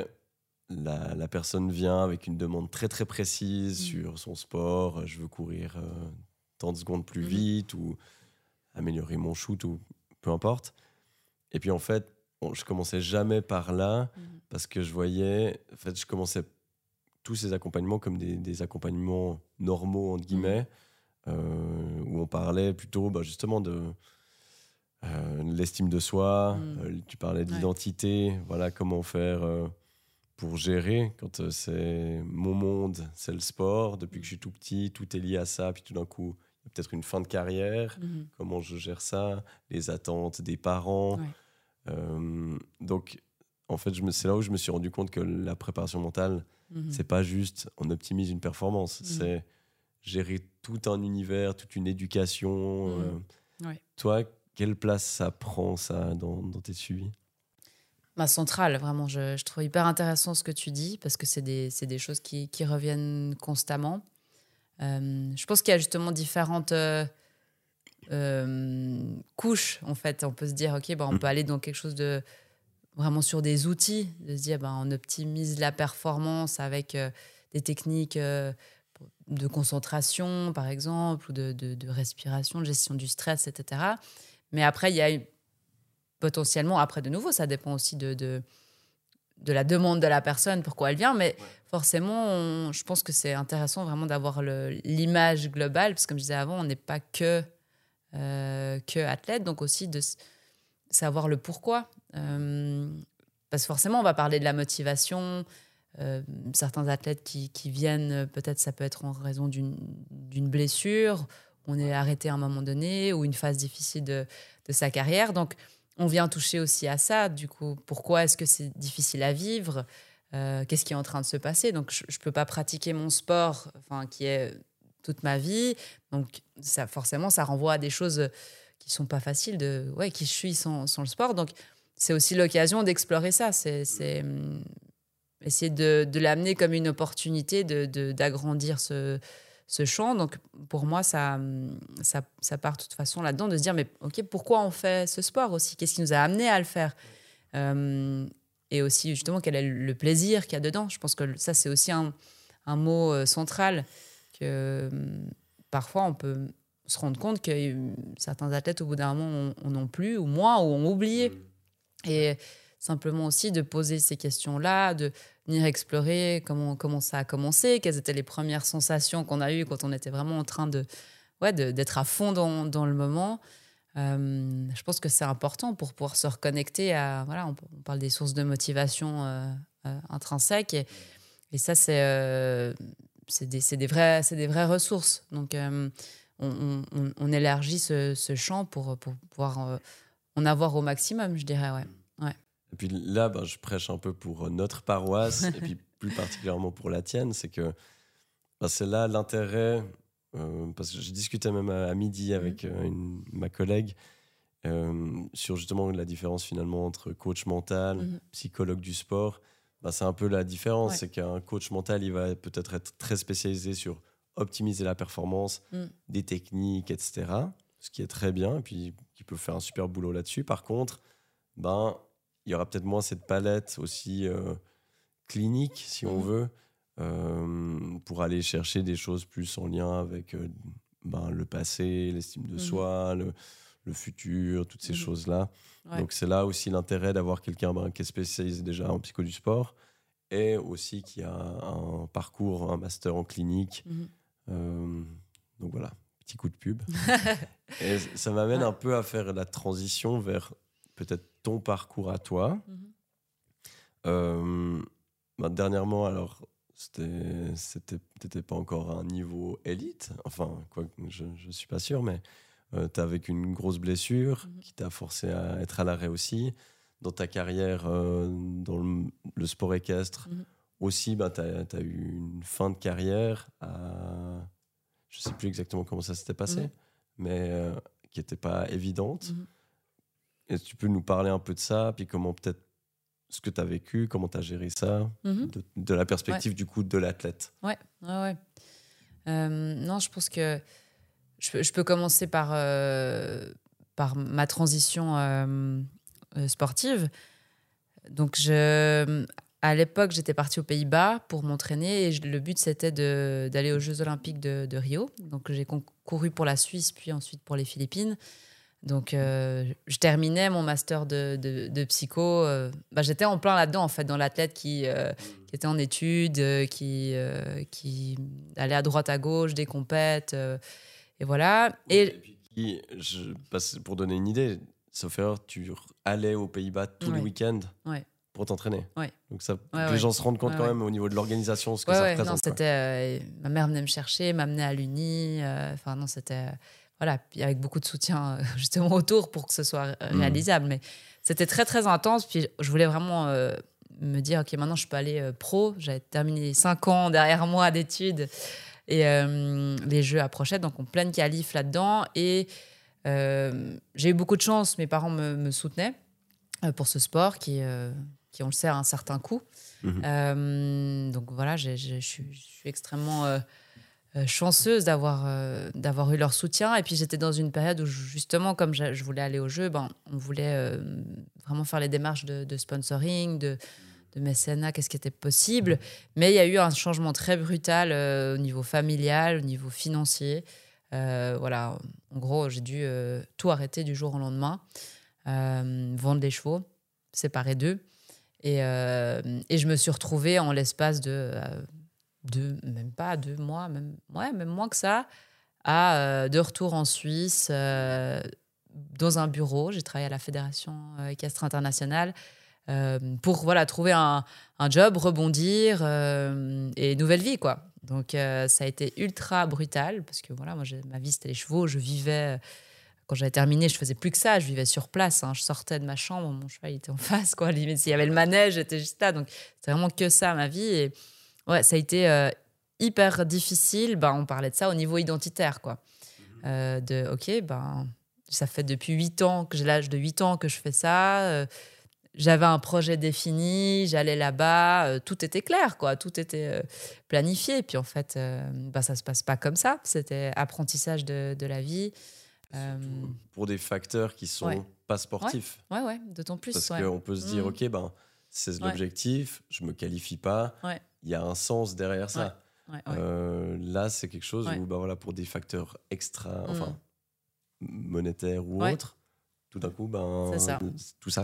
la, la personne vient avec une demande très très précise mmh. sur son sport. Je veux courir euh, tant de secondes plus mmh. vite ou améliorer mon shoot ou peu importe. Et puis en fait, bon, je commençais jamais par là mmh. parce que je voyais, en fait, je commençais tous ces accompagnements comme des, des accompagnements normaux entre guillemets, mmh. euh, où on parlait plutôt bah, justement de euh, l'estime de soi. Mmh. Euh, tu parlais d'identité, ouais. Voilà comment faire euh, pour gérer quand euh, c'est mon monde, c'est le sport. Depuis mmh. que je suis tout petit, tout est lié à ça. Puis tout d'un coup, il y a peut-être une fin de carrière. Mmh. Comment je gère ça, les attentes des parents. Ouais. Euh, donc, en fait, je me, c'est là où je me suis rendu compte que la préparation mentale, mmh. c'est pas juste on optimise une performance, mmh. c'est gérer tout un univers, toute une éducation. Mmh. Euh, ouais. Toi, quelle place ça prend, ça, dans, dans tes suivis ? Bah, centrale, vraiment. Je, je trouve hyper intéressant ce que tu dis parce que c'est des, c'est des choses qui, qui reviennent constamment. Euh, je pense qu'il y a justement différentes... Euh, Euh, couche en fait, on peut se dire ok, bah, on peut aller dans quelque chose de vraiment sur des outils, de se dire bah, on optimise la performance avec euh, des techniques euh, de concentration par exemple, ou de, de, de respiration, de gestion du stress, et cetera. Mais après il y a potentiellement, après de nouveau ça dépend aussi de, de, de la demande de la personne, pourquoi elle vient, mais ouais. forcément on, je pense que c'est intéressant vraiment d'avoir le, l'image globale, parce que comme je disais avant, on n'est pas que Euh, que athlète, donc aussi de s- savoir le pourquoi. Euh, parce que forcément, on va parler de la motivation. Euh, certains athlètes qui, qui viennent, peut-être ça peut être en raison d'une, d'une blessure, on est arrêté à un moment donné, ou une phase difficile de, de sa carrière. Donc, on vient toucher aussi à ça. Du coup, pourquoi est-ce que c'est difficile à vivre ? Euh, qu'est-ce qui est en train de se passer ? Donc, je ne peux pas pratiquer mon sport, enfin, qui est toute ma vie. Donc, ça, forcément, ça renvoie à des choses qui ne sont pas faciles, de ouais, qui je suis sans, sans le sport. Donc, c'est aussi l'occasion d'explorer ça. C'est, c'est hum, essayer de, de l'amener comme une opportunité de, de, d'agrandir ce, ce champ. Donc, pour moi, ça, ça, ça part de toute façon là-dedans, de se dire, mais OK, pourquoi on fait ce sport aussi ? Qu'est-ce qui nous a amené à le faire ? euh, Et aussi, justement, quel est le plaisir qu'il y a dedans ? Je pense que ça, c'est aussi un, un mot euh, central que euh, parfois on peut se rendre compte que euh, certains athlètes au bout d'un moment on n'ont plus ou moins ou ont oublié. Mmh. Et simplement aussi de poser ces questions-là, de, venir explorer comment, comment ça a commencé, quelles étaient les premières sensations qu'on a eues quand on était vraiment en train de, ouais, de, d'être à fond dans, dans le moment. Euh, je pense que c'est important pour pouvoir se reconnecter à... Voilà, on, on parle des sources de motivation euh, euh, intrinsèques. Et, et ça, c'est, euh, c'est, des, c'est, des vraies, c'est des vraies ressources. Donc, euh, on, on, on élargit ce, ce champ pour, pour pouvoir euh, en avoir au maximum, je dirais, ouais. ouais. Et puis là, ben, je prêche un peu pour notre paroisse, et puis plus particulièrement pour la tienne, c'est que ben, c'est là l'intérêt... Euh, parce que j'ai discuté même à, à midi avec euh, une, ma collègue euh, sur justement la différence finalement entre coach mental, mm-hmm. psychologue du sport. Ben, c'est un peu la différence, ouais. c'est qu'un coach mental, il va peut-être être très spécialisé sur optimiser la performance, mm. des techniques, et cetera. Ce qui est très bien, et puis qui peut faire un super boulot là-dessus. Par contre, ben, il y aura peut-être moins cette palette aussi euh, clinique, si mm. on veut, Euh, pour aller chercher des choses plus en lien avec euh, ben, le passé, l'estime de mmh. soi, le, le futur, toutes ces mmh. choses-là. Ouais. Donc c'est là aussi l'intérêt d'avoir quelqu'un ben, qui est spécialisé déjà en psycho du sport et aussi qui a un parcours, un master en clinique. Mmh. Euh, donc voilà, petit coup de pub. Et ça m'amène ouais. un peu à faire la transition vers peut-être ton parcours à toi. Mmh. Euh, ben, dernièrement, alors... C'était, c'était peut-être pas encore à un niveau élite, enfin, quoi, je ne suis pas sûr, mais euh, tu as vécu une grosse blessure mmh. qui t'a forcé à être à l'arrêt aussi. Dans ta carrière, euh, dans le, le sport équestre, mmh. aussi, bah, tu as eu une fin de carrière à... Je ne sais plus exactement comment ça s'était passé, mmh. mais euh, qui n'était pas évidente. Mmh. Est-ce que tu peux nous parler un peu de ça, puis comment peut-être ce que tu as vécu, comment tu as géré ça, mm-hmm. de, de la perspective ouais. du coup de l'athlète. Ouais, ouais, ouais. Euh, non, je pense que je, je peux commencer par, euh, par ma transition euh, sportive. Donc, je, à l'époque, j'étais partie aux Pays-Bas pour m'entraîner et je, le but, c'était de, d'aller aux Jeux Olympiques de, de Rio. Donc, j'ai couru pour la Suisse, puis ensuite pour les Philippines. Donc, euh, je terminais mon master de, de, de psycho. Euh, bah, j'étais en plein là-dedans, en fait, dans l'athlète qui, euh, qui était en études, euh, qui, euh, qui allait à droite, à gauche, des compètes. Euh, et voilà. Et, et puis, qui, je, pour donner une idée, sauf erreur, tu allais aux Pays-Bas tous ouais. les week-ends ouais. pour t'entraîner. Ouais. Donc, ça, ouais, les ouais. gens se rendent compte ouais, quand ouais. même au niveau de l'organisation, ce que ouais, ça ouais, représente. Non, c'était, euh, ma mère venait me chercher, m'amenait à l'Uni. Enfin, euh, non, c'était... Voilà, puis avec beaucoup de soutien justement autour pour que ce soit réalisable. Mmh. Mais c'était très, très intense. Puis je voulais vraiment euh, me dire, OK, maintenant, je peux aller euh, pro. J'avais terminé cinq ans derrière moi d'études et euh, les Jeux approchaient, donc en pleine qualif là-dedans. Et euh, j'ai eu beaucoup de chance. Mes parents me, me soutenaient euh, pour ce sport qui, euh, qui, on le sait, a un certain coût. Mmh. Euh, donc voilà, je suis extrêmement... Euh, chanceuse d'avoir, euh, d'avoir eu leur soutien. Et puis, j'étais dans une période où, justement, comme je, je voulais aller au jeu, ben, on voulait euh, vraiment faire les démarches de, de sponsoring, de, de mécénat, qu'est-ce qui était possible. Mais il y a eu un changement très brutal euh, au niveau familial, au niveau financier. Euh, voilà, en gros, j'ai dû euh, tout arrêter du jour au lendemain, euh, vendre les chevaux, séparer d'eux. Et, euh, et je me suis retrouvée en l'espace de... Euh, de même pas deux mois, même, ouais, même moins que ça, à euh, de retour en Suisse, euh, dans un bureau. J'ai travaillé à la Fédération équestre internationale euh, pour voilà, trouver un, un job, rebondir euh, et nouvelle vie, quoi. Donc, euh, ça a été ultra brutal parce que voilà, moi, ma vie, c'était les chevaux. Je vivais... Quand j'avais terminé, je faisais plus que ça. Je vivais sur place. Hein. Je sortais de ma chambre, mon cheval il était en face, quoi. Limite, s'il y avait le manège, j'étais juste là. Donc, c'était vraiment que ça, ma vie. Et ouais, ça a été euh, hyper difficile. Ben, on parlait de ça au niveau identitaire, quoi. Mmh. Euh, de, OK, ben, ça fait depuis huit ans, que j'ai l'âge de huit ans que je fais ça. Euh, j'avais un projet défini, j'allais là-bas. Euh, tout était clair, quoi. Tout était euh, planifié. Puis en fait, euh, ben, ça ne se passe pas comme ça. C'était apprentissage de, de la vie. Euh, pour des facteurs qui ne sont ouais. pas sportifs. Ouais, ouais, ouais, d'autant plus. Parce ouais. qu'on peut se dire, mmh. OK, ben, c'est l'objectif, ouais. je ne me qualifie pas. Ouais. Il y a un sens derrière ça. Ouais. Ouais, euh, ouais. Là, c'est quelque chose ouais. où, ben, voilà, pour des facteurs extra, mmh. enfin, monétaires ou ouais. autres, tout d'un coup, ben, tout s'arrête.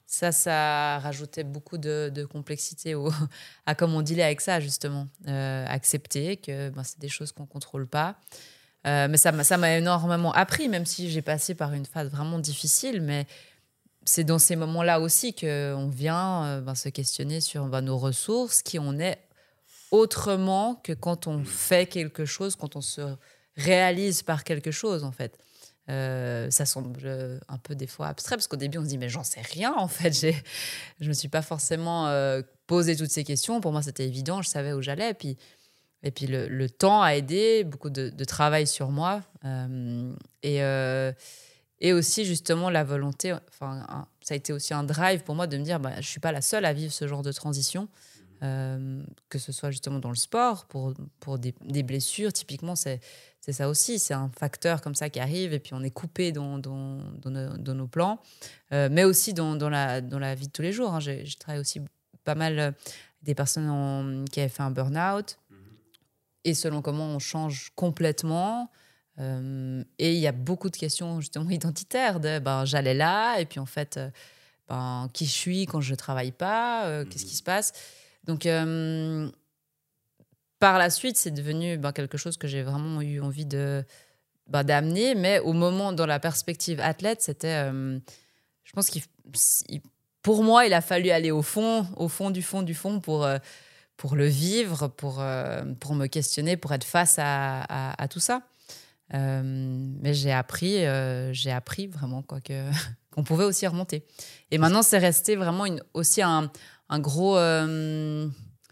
ça, ça rajoutait beaucoup de, de complexité au, à comment on dealait avec ça, justement. Euh, accepter que ben, c'est des choses qu'on ne contrôle pas. Euh, mais ça m'a, ça m'a énormément appris, même si j'ai passé par une phase vraiment difficile. Mais c'est dans ces moments-là aussi qu'on vient euh, ben, se questionner sur ben, nos ressources, qui on est autrement que quand on fait quelque chose, quand on se réalise par quelque chose, en fait. Euh, ça semble un peu des fois abstrait, parce qu'au début, on se dit « mais j'en sais rien, en fait. » J'ai, je ne me suis pas forcément euh, posé toutes ces questions. Pour moi, c'était évident, je savais où j'allais. Et puis, et puis le, le temps a aidé, beaucoup de, de travail sur moi. Euh, et... Euh, Et aussi, justement, la volonté, enfin, un, ça a été aussi un drive pour moi de me dire bah, je ne suis pas la seule à vivre ce genre de transition, euh, que ce soit justement dans le sport, pour, pour des, des blessures. Typiquement, c'est, c'est ça aussi. C'est un facteur comme ça qui arrive et puis on est coupé dans, dans, dans, nos, dans nos plans, euh, mais aussi dans, dans, la, dans la vie de tous les jours. Hein. J'ai, j'ai travaillé aussi pas mal euh, des personnes en, qui avaient fait un burn-out. Et selon comment on change complètement... Euh, et il y a beaucoup de questions justement identitaires de ben, j'allais là et puis en fait euh, ben, qui je suis quand je ne travaille pas, euh, mmh. qu'est-ce qui se passe. Donc euh, par la suite c'est devenu ben, quelque chose que j'ai vraiment eu envie de, ben, d'amener, mais au moment dans la perspective athlète c'était euh, je pense qu'il pour moi il a fallu aller au fond au fond du fond du fond pour, euh, pour le vivre, pour, euh, pour me questionner, pour être face à, à, à tout ça. Euh, mais j'ai appris, euh, j'ai appris vraiment quoi, que, qu'on pouvait aussi remonter. Et maintenant, c'est resté vraiment une, aussi un, un gros, euh,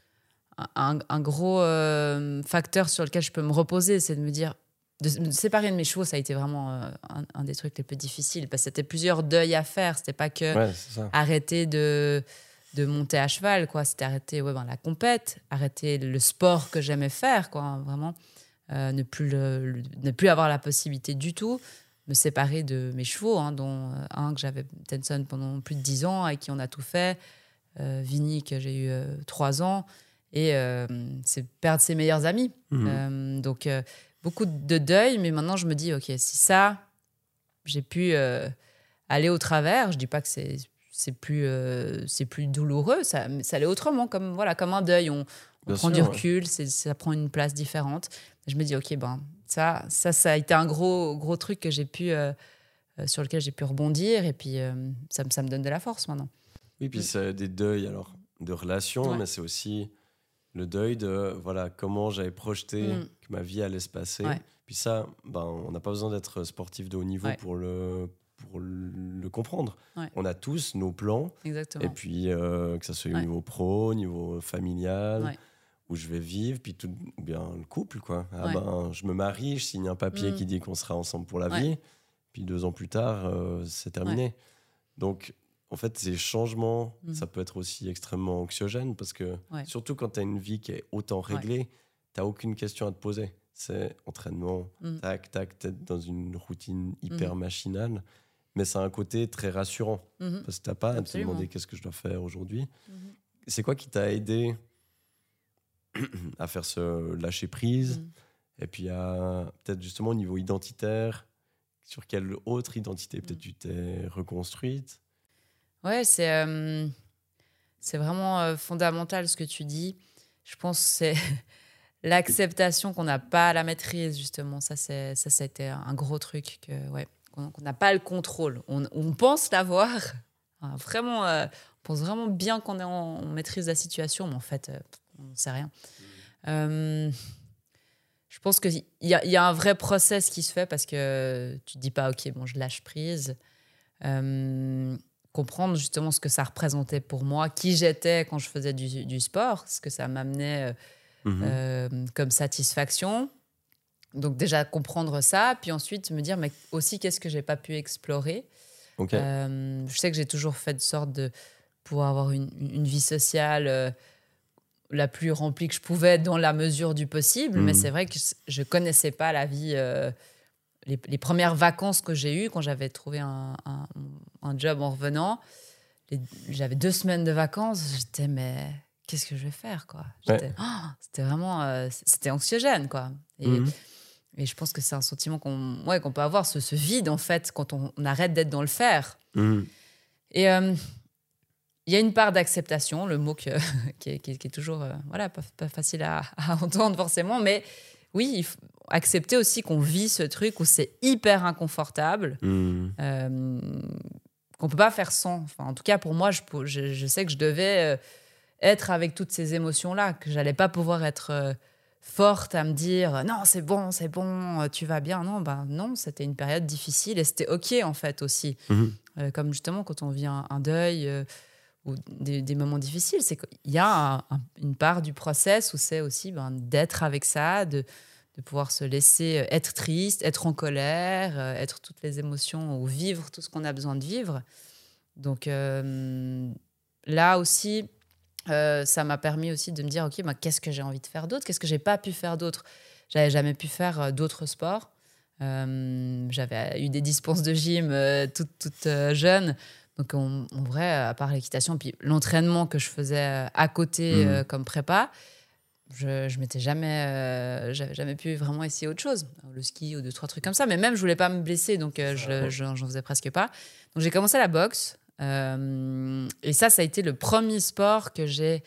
un, un gros euh, facteur sur lequel je peux me reposer. C'est de me dire, de me séparer de mes chevaux, ça a été vraiment euh, un, un des trucs les plus difficiles. Parce que c'était plusieurs deuils à faire. C'était pas que ouais, c'est ça. arrêter de, de monter à cheval, quoi. C'était arrêter ouais, ben, la compète, arrêter le sport que j'aimais faire, quoi, vraiment. Euh, ne, plus le, le, ne plus avoir la possibilité du tout, me séparer de mes chevaux, hein, dont euh, un que j'avais Tenson pendant plus de dix ans, avec qui on a tout fait, euh, Vinny que j'ai eu euh, trois ans, et euh, c'est perdre ses meilleurs amis. Mmh. Euh, donc, euh, beaucoup de deuil, mais maintenant je me dis, ok, si ça, j'ai pu euh, aller au travers, je dis pas que c'est, c'est, plus, euh, c'est plus douloureux, ça, ça allait autrement, comme, voilà, comme un deuil, on, on prend sûr, du recul, ouais. c'est, ça prend une place différente. Je me dis, ok, ben, ça, ça, ça a été un gros, gros truc que j'ai pu, euh, sur lequel j'ai pu rebondir, et puis euh, ça, ça me donne de la force maintenant. Oui, puis c'est des deuils alors, de relations, ouais. mais c'est aussi le deuil de voilà, comment j'avais projeté mm. que ma vie allait se passer. Ouais. Puis ça, ben, on n'a pas besoin d'être sportif de haut niveau ouais. pour, le, pour le comprendre. Ouais. On a tous nos plans, exactement. Et puis euh, que ça soit au ouais. niveau pro, au niveau familial... Ouais. où je vais vivre, puis tout, ou bien le couple, quoi. Ah ouais. ben, je me marie, je signe un papier mmh. qui dit qu'on sera ensemble pour la ouais. vie, puis deux ans plus tard, euh, c'est terminé. Ouais. Donc, en fait, ces changements, mmh. ça peut être aussi extrêmement anxiogène, parce que, ouais. surtout quand tu as une vie qui est autant réglée, ouais. tu n'as aucune question à te poser. C'est entraînement, mmh. tac, tac, peut-être dans une routine hyper mmh. machinale, mais ça a un côté très rassurant, mmh. parce que tu n'as pas Absolument. à te demander qu'est-ce que je dois faire aujourd'hui. Mmh. C'est quoi qui t'a aidé à faire ce lâcher prise mmh. et puis à peut-être justement au niveau identitaire, sur quelle autre identité peut-être mmh. tu t'es reconstruite? Ouais, c'est, euh, c'est vraiment euh, fondamental ce que tu dis. Je pense que c'est l'acceptation qu'on n'a pas la maîtrise, justement. Ça, c'est, ça, ça a été un gros truc, que, ouais, qu'on n'a pas le contrôle. On, on pense l'avoir, hein, vraiment, euh, on pense vraiment bien qu'on est en, on maîtrise la situation, mais en fait... Euh, on ne sait rien. Mmh. Euh, je pense qu'il y a, y a un vrai process qui se fait parce que tu ne te dis pas, OK, bon, je lâche prise. Euh, comprendre justement ce que ça représentait pour moi, qui j'étais quand je faisais du, du sport, ce que ça m'amenait euh, mmh. euh, comme satisfaction. Donc déjà, comprendre ça, puis ensuite me dire, mais aussi, qu'est-ce que je n'ai pas pu explorer. Okay. Euh, je sais que j'ai toujours fait de sorte de pouvoir avoir une, une vie sociale... Euh, la plus remplie que je pouvais dans la mesure du possible, mmh. mais c'est vrai que je ne connaissais pas la vie. Euh, les, les premières vacances que j'ai eues, quand j'avais trouvé un, un, un job en revenant, les, j'avais deux semaines de vacances, j'étais, mais qu'est-ce que je vais faire, quoi? J'étais, ouais. oh, c'était vraiment... Euh, c'était anxiogène, quoi. Et, mmh. et je pense que c'est un sentiment qu'on, ouais, qu'on peut avoir, ce, ce vide, en fait, quand on, on arrête d'être dans le faire. Mmh. Et... Euh, il y a une part d'acceptation, le mot que, qui, est, qui, est, qui est toujours euh, voilà, pas, pas facile à, à entendre forcément, mais oui, il faut accepter aussi qu'on vit ce truc où c'est hyper inconfortable, mmh. euh, qu'on ne peut pas faire sans. Enfin, en tout cas, pour moi, je, je, je sais que je devais euh, être avec toutes ces émotions-là, que je n'allais pas pouvoir être euh, forte à me dire « Non, c'est bon, c'est bon, tu vas bien ». Non, ben, non, c'était une période difficile et c'était OK, en fait, aussi. Mmh. Euh, comme justement, quand on vit un, un deuil euh, ou des, des moments difficiles, c'est qu'il y a un, un, une part du process où c'est aussi ben, d'être avec ça, de... de pouvoir se laisser être triste, être en colère, euh, être toutes les émotions ou vivre tout ce qu'on a besoin de vivre. Donc euh, là aussi, euh, ça m'a permis aussi de me dire, OK, bah, qu'est-ce que j'ai envie de faire d'autre ? Qu'est-ce que j'ai pas pu faire d'autre ? J'avais jamais pu faire euh, d'autres sports. Euh, j'avais eu des dispenses de gym euh, toute, toute euh, jeune. Donc en, en vrai, à part l'équitation, puis l'entraînement que je faisais à côté mmh. euh, comme prépa, je je m'étais jamais euh, j'avais jamais pu vraiment essayer autre chose, le ski ou deux trois trucs comme ça, mais même je voulais pas me blesser, donc euh, je, je j'en faisais presque pas. Donc j'ai commencé la boxe euh, et ça ça a été le premier sport que j'ai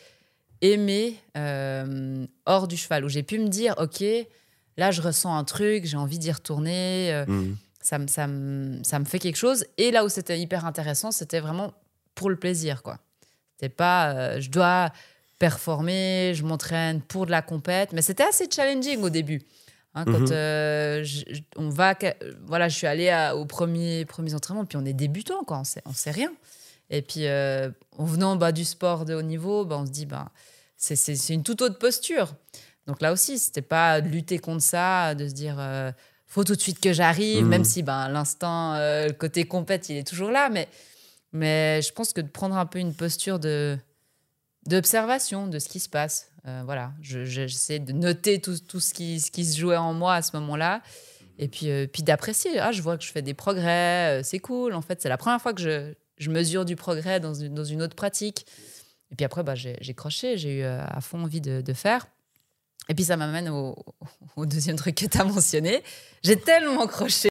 aimé euh, hors du cheval, où j'ai pu me dire ok, là je ressens un truc, j'ai envie d'y retourner, euh, mmh. ça me ça me ça me fait quelque chose. Et là où c'était hyper intéressant, c'était vraiment pour le plaisir, quoi. C'était pas euh, je dois performer, je m'entraîne pour de la compète, mais c'était assez challenging au début. Hein, quand mmh. euh, je, on va, voilà, je suis allée à, aux premiers, premiers entraînements, puis on est débutant, quoi, on sait, on sait rien. Et puis euh, en venant bah, du sport de haut niveau, bah, on se dit bah, c'est, c'est, c'est une toute autre posture. Donc là aussi, c'était pas de lutter contre ça, de se dire euh, faut tout de suite que j'arrive, mmh. même si bah, l'instinct, euh, le côté compète, il est toujours là, mais mais je pense que de prendre un peu une posture de d'observation de ce qui se passe. Euh, voilà, je, je, j'essaie de noter tout, tout ce, qui, ce qui se jouait en moi à ce moment-là, et puis, euh, puis d'apprécier. Ah, je vois que je fais des progrès, euh, c'est cool. En fait, c'est la première fois que je, je mesure du progrès dans une, dans une autre pratique. Et puis après, bah, j'ai, j'ai croché, j'ai eu euh, à fond envie de, de faire. Et puis ça m'amène au, au deuxième truc que tu as mentionné. J'ai tellement croché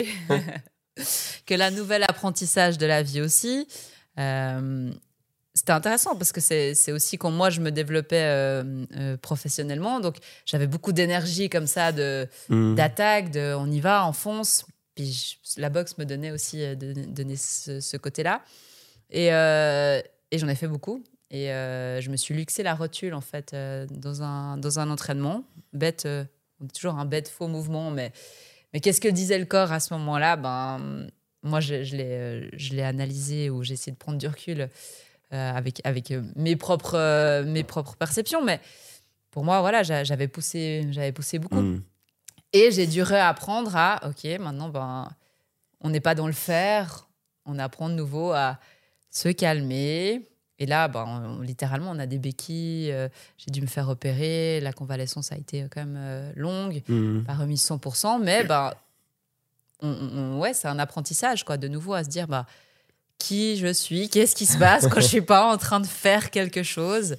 que la nouvelle apprentissage de la vie aussi... Euh, C'était intéressant parce que c'est, c'est aussi quand moi je me développais euh, euh, professionnellement, donc j'avais beaucoup d'énergie comme ça, de, mmh. d'attaque, de on y va, on fonce. Puis je, la boxe me donnait aussi euh, de, donnait ce, ce côté-là. Et, euh, et j'en ai fait beaucoup. Et euh, je me suis luxé la rotule en fait euh, dans, un, dans un entraînement. Bête, euh, toujours un bête faux mouvement, mais, mais qu'est-ce que disait le corps à ce moment-là ? Ben, moi je, je, l'ai, je l'ai analysé ou j'ai essayé de prendre du recul. Euh, avec, avec euh, mes, propres, euh, mes propres perceptions. Mais pour moi, voilà, j'avais poussé, j'avais poussé beaucoup. Mmh. Et j'ai dû réapprendre à, OK, maintenant, ben, on n'est pas dans le faire. On apprend de nouveau à se calmer. Et là, ben, on, littéralement, on a des béquilles. Euh, j'ai dû me faire opérer. La convalescence a été quand même euh, longue. Mmh. Pas remise cent pour cent. Mais ben, on, on, ouais, c'est un apprentissage, quoi, de nouveau, à se dire... Bah, qui je suis, qu'est-ce qui se passe quand je suis pas en train de faire quelque chose,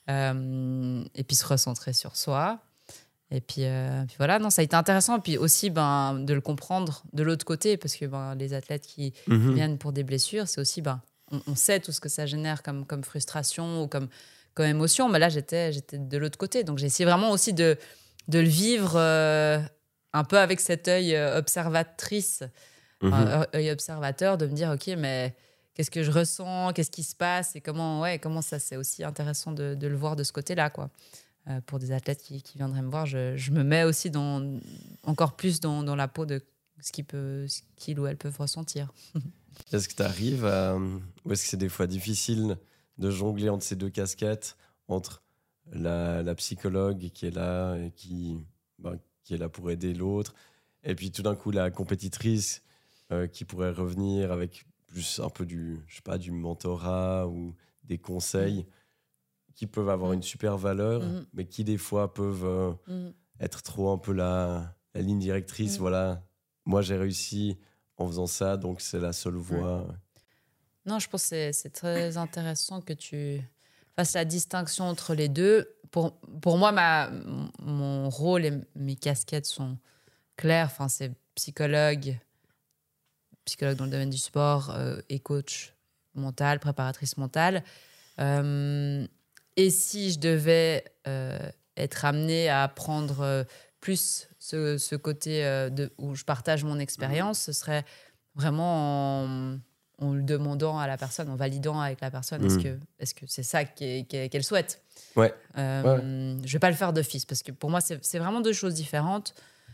euh, et puis se recentrer sur soi. Et puis, euh, puis voilà, non, ça a été intéressant. Et puis aussi ben, de le comprendre de l'autre côté, parce que ben, les athlètes qui mm-hmm. viennent pour des blessures, c'est aussi, ben, on, on sait tout ce que ça génère comme, comme frustration ou comme, comme émotion, mais là, j'étais, j'étais de l'autre côté. Donc j'ai essayé vraiment aussi de, de le vivre euh, un peu avec cet œil euh, observatrice, mm-hmm. euh, œil observateur, de me dire, OK, mais... qu'est-ce que je ressens, qu'est-ce qui se passe et comment, ouais, comment ça, c'est aussi intéressant de, de le voir de ce côté-là, quoi. Euh, pour des athlètes qui, qui viendraient me voir, je, je me mets aussi dans, encore plus dans, dans la peau de ce qu'ils, peut, ce qu'ils ou elles peuvent ressentir. Est-ce que tu arrives à... Ou est-ce que c'est des fois difficile de jongler entre ces deux casquettes, entre la, la psychologue qui est là et qui, ben, qui est là pour aider l'autre, et puis tout d'un coup la compétitrice euh, qui pourrait revenir avec... plus un peu du, je sais pas, du mentorat ou des conseils mmh. qui peuvent avoir mmh. une super valeur, mmh. mais qui des fois peuvent euh, mmh. être trop un peu la, la ligne directrice. Mmh. Voilà, moi j'ai réussi en faisant ça, donc c'est la seule voie. Mmh. Non, je pense que c'est, c'est très intéressant que tu fasses la distinction entre les deux. Pour, pour moi, ma, mon rôle et mes casquettes sont claires. Enfin, c'est psychologue, psychologue dans le domaine du sport euh, et coach mental, préparatrice mentale. Euh, et si je devais euh, être amenée à prendre euh, plus ce, ce côté euh, de, où je partage mon expérience, ce serait vraiment en, en le demandant à la personne, en validant avec la personne, Mmh. est-ce que, est-ce que c'est ça qu'elle, qu'elle souhaite. Ouais. Euh, Ouais. Je ne vais pas le faire d'office parce que pour moi, c'est, c'est vraiment deux choses différentes.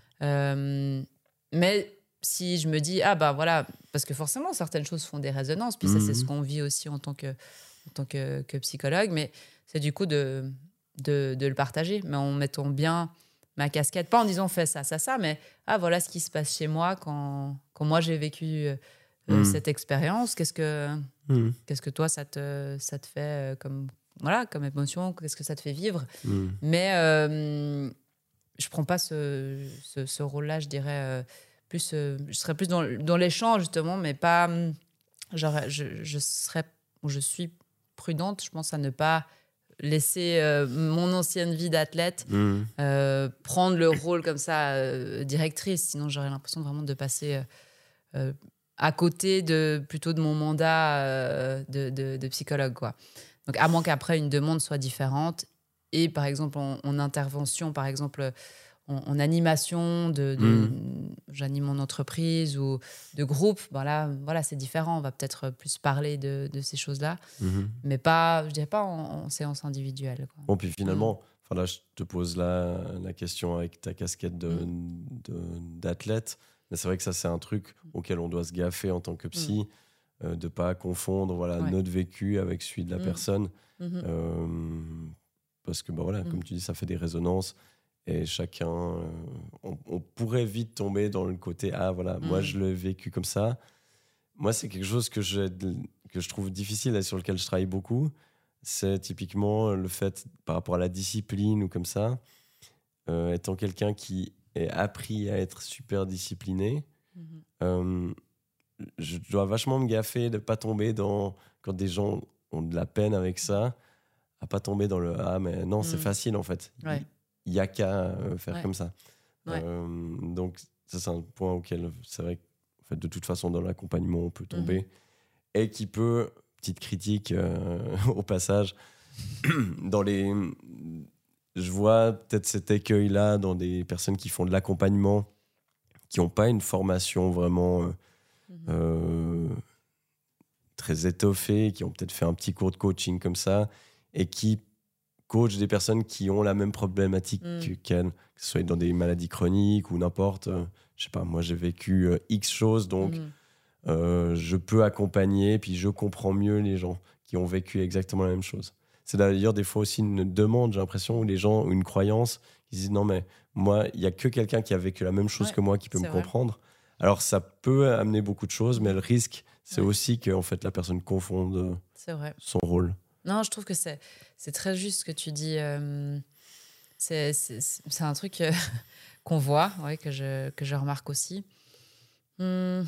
Euh, mais si je me dis, ah ben voilà, parce que forcément, certaines choses font des résonances, puis ça, c'est ce qu'on vit aussi en tant que, en tant que, que psychologue, mais c'est du coup de, de, de le partager, mais en mettant bien ma casquette, pas en disant fais ça, ça, ça, mais ah voilà ce qui se passe chez moi quand, quand moi j'ai vécu euh, Mmh. cette expérience, qu'est-ce que, Mmh. qu'est-ce que toi ça te, ça te fait euh, comme, voilà, comme émotion, qu'est-ce que ça te fait vivre. Mmh. Mais euh, je prends pas ce, ce, ce rôle-là, je dirais euh, plus, euh, je serais plus dans, dans l'échange justement, mais pas, genre, je, je serais, je suis prudente, je pense à ne pas laisser euh, mon ancienne vie d'athlète Mmh. euh, prendre le rôle comme ça euh, directrice, sinon j'aurais l'impression vraiment de passer euh, euh, à côté de, plutôt de mon mandat euh, de, de, de psychologue, quoi. Donc à moins qu'après une demande soit différente et par exemple en, en intervention, par exemple en, en animation de, de Mmh. j'anime mon entreprise ou de groupe, ben là, voilà, c'est différent, on va peut-être plus parler de, de ces choses-là, Mmh. mais pas, je dirais pas en, en séance individuelle, quoi. Bon, puis finalement, enfin là, je te pose la, la question avec ta casquette de, Mm. de- d'athlète. Mais c'est vrai que ça, c'est un truc auquel on doit se gaffer en tant que psy, euh, de ne pas confondre voilà, Ouais. notre vécu avec celui de la Mm. personne. Mhm. Euh, parce que, bah, voilà, Mm. comme tu dis, ça fait des résonances. Et chacun, euh, on, on pourrait vite tomber dans le côté, ah voilà, moi, Mm. je l'ai vécu comme ça. Moi, c'est quelque chose que je, que je trouve difficile et sur lequel je travaille beaucoup. C'est typiquement le fait, par rapport à la discipline ou comme ça, euh, étant quelqu'un qui est appris à être super discipliné, Mhm. euh, je dois vachement me gaffer de ne pas tomber dans, quand des gens ont de la peine avec ça, à pas tomber dans le « ah mais non, c'est Mm. facile en fait, Ouais. il n'y a qu'à euh, faire Ouais. comme ça Ouais. euh, ». Donc ça c'est un point auquel c'est vrai que en fait, de toute façon dans l'accompagnement on peut tomber Mhm. et qui peut, petite critique euh, au passage, dans les, je vois peut-être cet écueil-là dans des personnes qui font de l'accompagnement, qui n'ont pas une formation vraiment euh, Mhm. euh, très étoffée, qui ont peut-être fait un petit cours de coaching comme ça, et qui coachent des personnes qui ont la même problématique Mm. que- qu'elles, que ce soit dans des maladies chroniques ou n'importe. euh, je sais pas, moi j'ai vécu euh, X choses, donc Mhm. euh, je peux accompagner, puis je comprends mieux les gens qui ont vécu exactement la même chose. C'est d'ailleurs des fois aussi une demande, j'ai l'impression, où les gens ont une croyance, ils disent non mais moi, il n'y a que quelqu'un qui a vécu la même chose Ouais, que moi qui peut me c'est vrai. comprendre. Alors ça peut amener beaucoup de choses, mais Mhm. le risque, c'est Ouais. aussi que en fait, la personne confonde euh, C'est vrai. son rôle. Non, je trouve que c'est, c'est très juste ce que tu dis. euh, c'est, c'est, c'est un truc euh, qu'on voit, ouais, que, je, que je remarque aussi. Hum,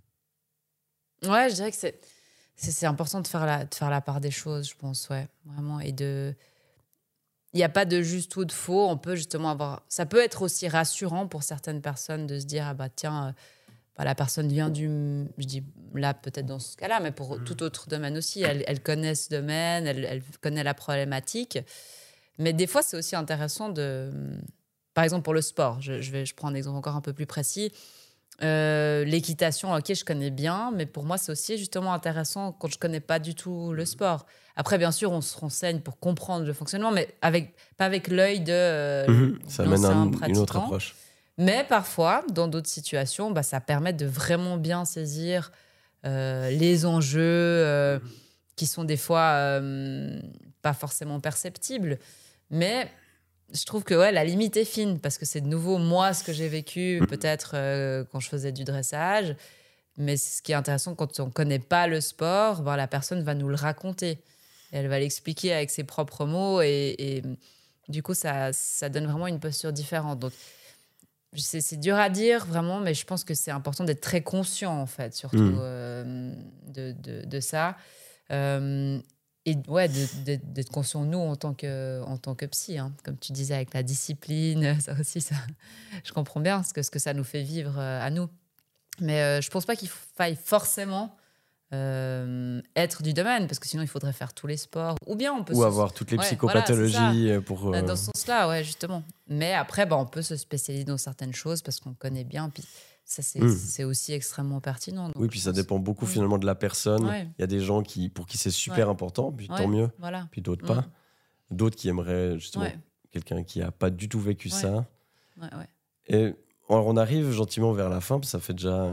Ouais, je dirais que c'est, c'est, c'est important de faire, la, de faire la part des choses, je pense, ouais, vraiment. Et de... Il n'y a pas de juste ou de faux. On peut justement avoir... Ça peut être aussi rassurant pour certaines personnes de se dire, ah bah tiens, euh, bah, la personne vient du... Je dis là, peut-être dans ce cas-là, mais pour tout autre domaine aussi. Elle, elle connaît ce domaine, elle, elle connaît la problématique. Mais des fois, c'est aussi intéressant de... Par exemple, pour le sport, je, je, vais, je prends un exemple encore un peu plus précis. Euh, l'équitation, ok, je connais bien, mais pour moi, c'est aussi justement intéressant quand je connais pas du tout le sport. Après, bien sûr, on se renseigne pour comprendre le fonctionnement, mais avec, pas avec l'œil de euh, Mhm. Ça amène l'ancien un- une pratiquant. autre approche. Mais parfois, dans d'autres situations, bah, ça permet de vraiment bien saisir euh, les enjeux euh, qui sont des fois euh, pas forcément perceptibles. Mais je trouve que ouais, la limite est fine parce que c'est de nouveau moi ce que j'ai vécu peut-être euh, quand je faisais du dressage. Mais ce qui est intéressant quand on ne connaît pas le sport, ben, la personne va nous le raconter. Et elle va l'expliquer avec ses propres mots et, et du coup, ça, ça donne vraiment une posture différente. Donc, c'est, c'est dur à dire vraiment, mais je pense que c'est important d'être très conscient en fait, surtout Mm. euh, de, de, de ça. Euh, et ouais, de, de, d'être conscient, nous, en tant que, en tant que psy, hein. Comme tu disais, avec la discipline, ça aussi, ça, je comprends bien ce que, ce que ça nous fait vivre euh, à nous. Mais euh, je ne pense pas qu'il faille forcément euh, être du domaine, parce que sinon il faudrait faire tous les sports. Ou bien on peut... Ou se... avoir toutes les ouais, psychopathologies voilà, pour... Euh... Dans ce sens-là, ouais, justement. Mais après, bah, on peut se spécialiser dans certaines choses parce qu'on connaît bien. Puis ça, c'est, mmh. c'est aussi extrêmement pertinent. Donc oui, puis ça pense... dépend beaucoup mmh. finalement de la personne. Ouais. Il y a des gens qui, pour qui c'est super ouais. important, puis ouais, tant mieux. Voilà. Puis d'autres mmh. pas. D'autres qui aimeraient justement ouais. quelqu'un qui n'a pas du tout vécu ouais. ça. Ouais, ouais. Et alors, on arrive gentiment vers la fin, parce que ça fait déjà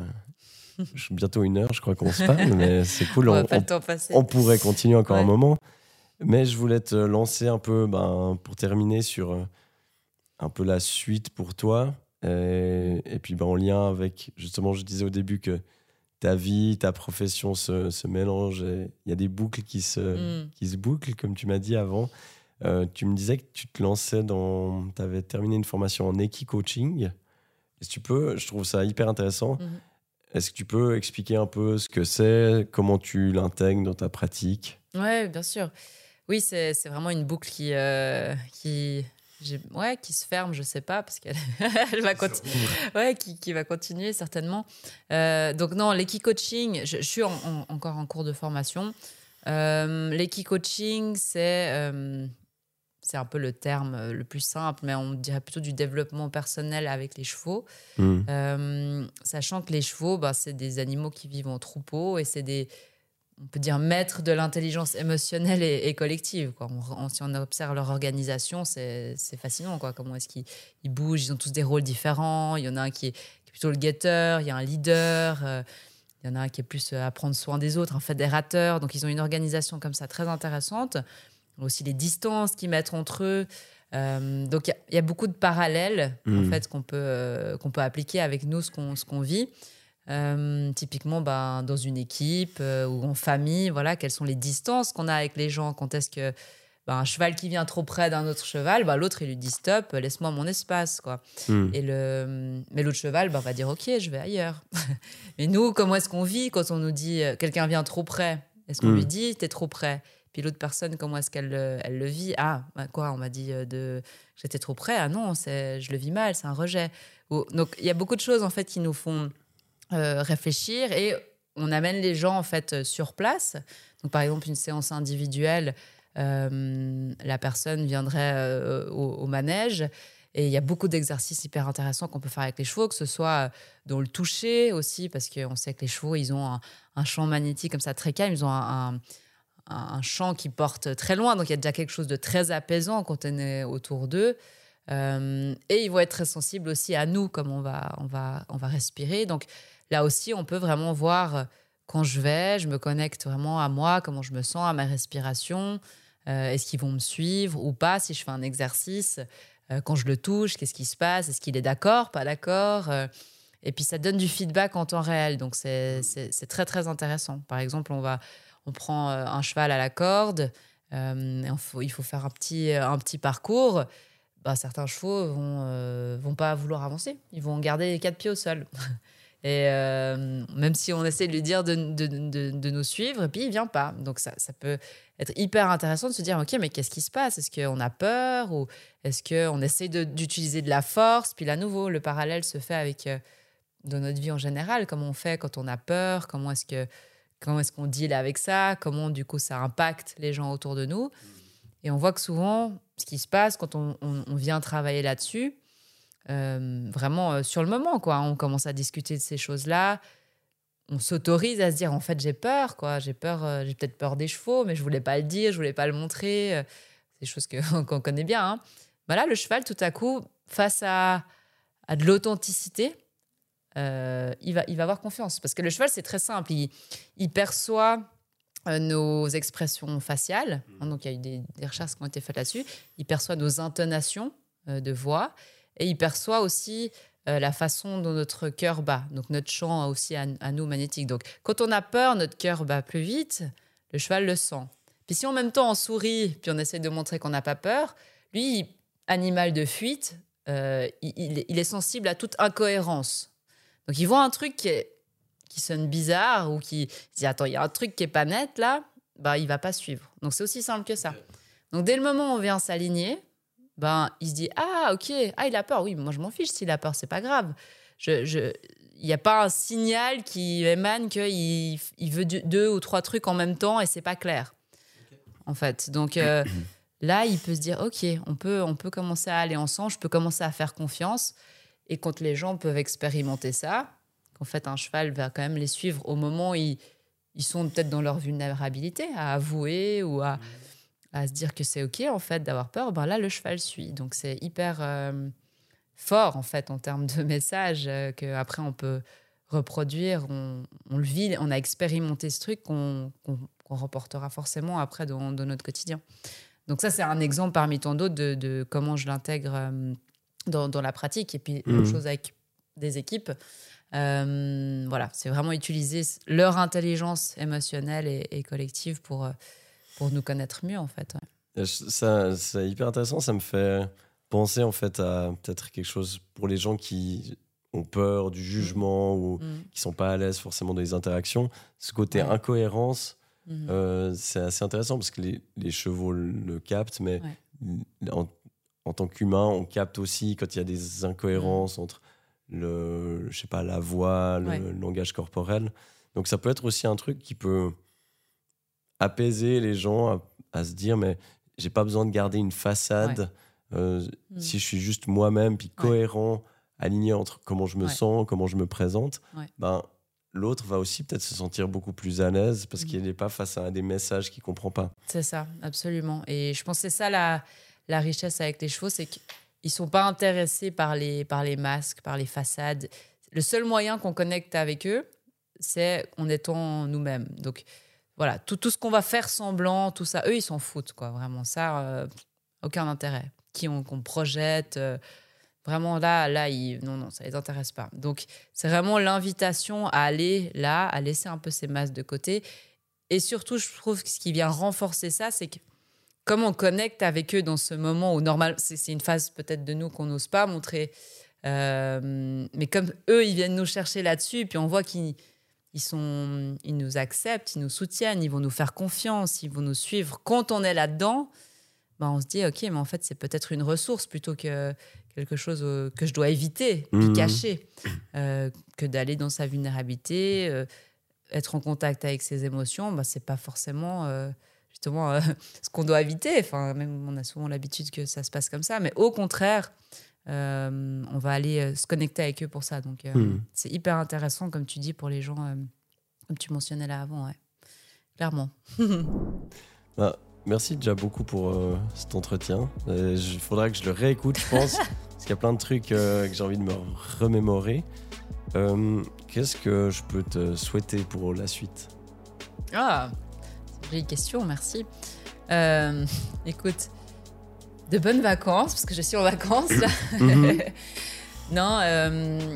bientôt une heure, je crois qu'on se parle, mais c'est cool. On, on, pas le temps passer. on pourrait continuer encore ouais. un moment. Mais je voulais te lancer un peu, ben, pour terminer, sur euh, un peu la suite pour toi. Et, et puis, ben, en lien avec, justement, je disais au début que ta vie, ta profession se, se mélangent. Il y a des boucles qui se, mm. qui se bouclent, comme tu m'as dit avant. Euh, tu me disais que tu te lançais dans... Tu avais terminé une formation en équi-coaching. Est-ce que tu peux... Je trouve ça hyper intéressant. Mm-hmm. Est-ce que tu peux expliquer un peu ce que c'est, comment tu l'intègres dans ta pratique ? Oui, bien sûr. Oui, c'est, c'est vraiment une boucle qui, euh, qui, j'ai, ouais, qui se ferme, je ne sais pas, parce qu'elle elle va, conti- ouais, qui, qui va continuer certainement. Euh, donc non, l'équi-coaching, je, je suis en, en, encore en cours de formation. Euh, l'équi-coaching, c'est... Euh, c'est un peu le terme le plus simple, mais on dirait plutôt du développement personnel avec les chevaux. Mmh. Euh, sachant que les chevaux, bah, c'est des animaux qui vivent en troupeau et c'est des, on peut dire, maîtres de l'intelligence émotionnelle et, et collective, quoi. On, on, si on observe leur organisation, c'est, c'est fascinant, quoi. Comment est-ce qu'ils ils bougent, ils ont tous des rôles différents. Il y en a un qui est, qui est plutôt le guetteur, il y a un leader, euh, il y en a un qui est plus à prendre soin des autres, un fédérateur. Donc, ils ont une organisation comme ça très intéressante. Aussi les distances qu'ils mettent entre eux. Euh, donc, il y, y a beaucoup de parallèles mmh. en fait, qu'on, peut, euh, qu'on peut appliquer avec nous, ce qu'on, ce qu'on vit. Euh, typiquement, ben, dans une équipe euh, ou en famille, voilà, quelles sont les distances qu'on a avec les gens. Quand est-ce que ben, un cheval qui vient trop près d'un autre cheval, ben, l'autre, il lui dit « stop, laisse-moi mon espace ». Quoi. Mmh. Et le, mais l'autre cheval ben, va dire « ok, je vais ailleurs ». Mais nous, comment est-ce qu'on vit quand on nous dit euh, « quelqu'un vient trop près ». Est-ce qu'on mmh. lui dit « t'es trop près ». Puis l'autre personne, comment est-ce qu'elle elle le vit ? Ah, quoi, on m'a dit de j'étais trop près. Ah non, c'est, je le vis mal, c'est un rejet. Donc, il y a beaucoup de choses en fait, qui nous font euh, réfléchir et on amène les gens en fait, sur place. Donc, par exemple, une séance individuelle, euh, la personne viendrait euh, au, au manège et il y a beaucoup d'exercices hyper intéressants qu'on peut faire avec les chevaux, que ce soit dans le toucher aussi, parce qu'on sait que les chevaux, ils ont un, un champ magnétique comme ça très calme, ils ont un... un un champ qui porte très loin, donc il y a déjà quelque chose de très apaisant quand on est autour d'eux. Euh, et ils vont être très sensibles aussi à nous, comme on va, on va, on va respirer. Donc là aussi, on peut vraiment voir quand je vais, je me connecte vraiment à moi, comment je me sens, à ma respiration. Euh, est-ce qu'ils vont me suivre ou pas si je fais un exercice ? Euh, quand je le touche, qu'est-ce qui se passe ? Est-ce qu'il est d'accord, pas d'accord ? euh, Et puis ça donne du feedback en temps réel, donc c'est, c'est, c'est très, très intéressant. Par exemple, on va... On prend un cheval à la corde, euh, et faut, il faut faire un petit, un petit parcours. Bah, certains chevaux ne vont, euh, vont pas vouloir avancer. Ils vont garder les quatre pieds au sol. Et euh, même si on essaie de lui dire de, de, de, de nous suivre, et puis il ne vient pas. Donc ça, ça peut être hyper intéressant de se dire, OK, mais qu'est-ce qui se passe ? Est-ce qu'on a peur ? Ou est-ce qu'on essaie de, d'utiliser de la force ? Puis là, à nouveau, le parallèle se fait avec euh, dans notre vie en général. Comment on fait quand on a peur ? Comment est-ce que... Comment est-ce qu'on deal avec ça ? Comment, du coup, ça impacte les gens autour de nous ? Et on voit que souvent, ce qui se passe quand on, on, on vient travailler là-dessus, euh, vraiment euh, sur le moment, quoi, on commence à discuter de ces choses-là, on s'autorise à se dire, en fait, j'ai peur, quoi. J'ai peur, euh, j'ai peut-être peur des chevaux, mais je ne voulais pas le dire, je ne voulais pas le montrer. Euh, c'est des choses que, qu'on connaît bien. Hein. Ben là, le cheval, tout à coup, face à, à de l'authenticité, Euh, il, va, il va avoir confiance. Parce que le cheval, c'est très simple. Il, il perçoit euh, nos expressions faciales. Hein, donc, il y a eu des, des recherches qui ont été faites là-dessus. Il perçoit nos intonations euh, de voix. Et il perçoit aussi euh, la façon dont notre cœur bat. Donc, notre chant aussi à, à nous magnétique. Donc, quand on a peur, notre cœur bat plus vite. Le cheval le sent. Puis, si en même temps, on sourit, puis on essaie de montrer qu'on n'a pas peur, lui, animal de fuite, euh, il, il, il est sensible à toute incohérence. Donc, il voit un truc qui, est, qui sonne bizarre ou qui se dit « Attends, il y a un truc qui n'est pas net, là. » Ben, il ne va pas suivre. Donc, c'est aussi simple que ça. Donc, dès le moment où on vient s'aligner, ben, il se dit « Ah, OK. Ah, il a peur. Oui, moi, je m'en fiche s'il a peur. Ce n'est pas grave. je, je, il n'y a pas un signal qui émane qu'il il veut deux ou trois trucs en même temps et c'est pas clair, okay. en fait. Donc euh, là, il peut se dire, ok, on peut, on peut commencer à aller ensemble, je peux commencer à faire confiance. Et quand les gens peuvent expérimenter ça, qu'en fait, un cheval va quand même les suivre au moment où ils, ils sont peut-être dans leur vulnérabilité, à avouer ou à, à se dire que c'est ok en fait d'avoir peur, ben là, le cheval suit. Donc c'est hyper... Euh, fort en fait en termes de message euh, qu'après on peut reproduire, on, on le vit, on a expérimenté ce truc qu'on, qu'on, qu'on reportera forcément après dans, dans notre quotidien. Donc ça c'est un exemple parmi tant d'autres de, de comment je l'intègre euh, dans, dans la pratique. Et puis mmh. même chose avec des équipes, euh, voilà, c'est vraiment utiliser leur intelligence émotionnelle et, et collective pour, pour nous connaître mieux en fait. Ouais. Ça, c'est hyper intéressant, ça me fait penser en fait à peut-être quelque chose pour les gens qui ont peur du jugement mmh. ou mmh. qui sont pas à l'aise forcément dans les interactions. Ce côté ouais. incohérence, mmh. euh, c'est assez intéressant parce que les, les chevaux le captent, mais ouais. en, en tant qu'humain, on capte aussi quand il y a des incohérences mmh. entre le, je sais pas, la voix, le, ouais. le langage corporel. Donc ça peut être aussi un truc qui peut apaiser les gens à, à se dire mais j'ai pas besoin de garder une façade. Ouais. Euh, mmh. Si je suis juste moi-même, puis cohérent, ouais. aligné entre comment je me ouais. sens, comment je me présente, ouais. ben, l'autre va aussi peut-être se sentir beaucoup plus à l'aise parce mmh. qu'il n'est pas face à des messages qu'il ne comprend pas. C'est ça, absolument. Et je pense que c'est ça la, la richesse avec les chevaux, c'est qu'ils ne sont pas intéressés par les, par les masques, par les façades. Le seul moyen qu'on connecte avec eux, c'est en étant nous-mêmes. Donc voilà, tout, tout ce qu'on va faire semblant, tout ça, eux, ils s'en foutent, quoi. Vraiment, ça, euh, aucun intérêt. Qui on, qu'on projette, euh, vraiment là, là ils, non, non, ça ne les intéresse pas. Donc, c'est vraiment l'invitation à aller là, à laisser un peu ces masques de côté. Et surtout, je trouve que ce qui vient renforcer ça, c'est que comme on connecte avec eux dans ce moment où, normal, c'est, c'est une phase peut-être de nous qu'on n'ose pas montrer, euh, mais comme eux, ils viennent nous chercher là-dessus, et puis on voit qu'ils ils sont, ils nous acceptent, ils nous soutiennent, ils vont nous faire confiance, ils vont nous suivre. Quand on est là-dedans, ben on se dit, OK, mais en fait, c'est peut-être une ressource plutôt que quelque chose que je dois éviter, puis mmh. cacher, euh, que d'aller dans sa vulnérabilité, euh, être en contact avec ses émotions, ben, ce n'est pas forcément euh, justement euh, ce qu'on doit éviter. Enfin, même on a souvent l'habitude que ça se passe comme ça, mais au contraire, euh, on va aller euh, se connecter avec eux pour ça. Donc, euh, mmh. c'est hyper intéressant, comme tu dis, pour les gens, euh, comme tu mentionnais là avant, ouais. Clairement. ah. Merci déjà beaucoup pour euh, cet entretien. Il euh, faudra que je le réécoute, je pense, parce qu'il y a plein de trucs euh, que j'ai envie de me remémorer. Euh, qu'est-ce que je peux te souhaiter pour la suite ? Ah, c'est une jolie question, merci. Euh, écoute, de bonnes vacances, parce que je suis en vacances. Là. Mm-hmm. non, euh,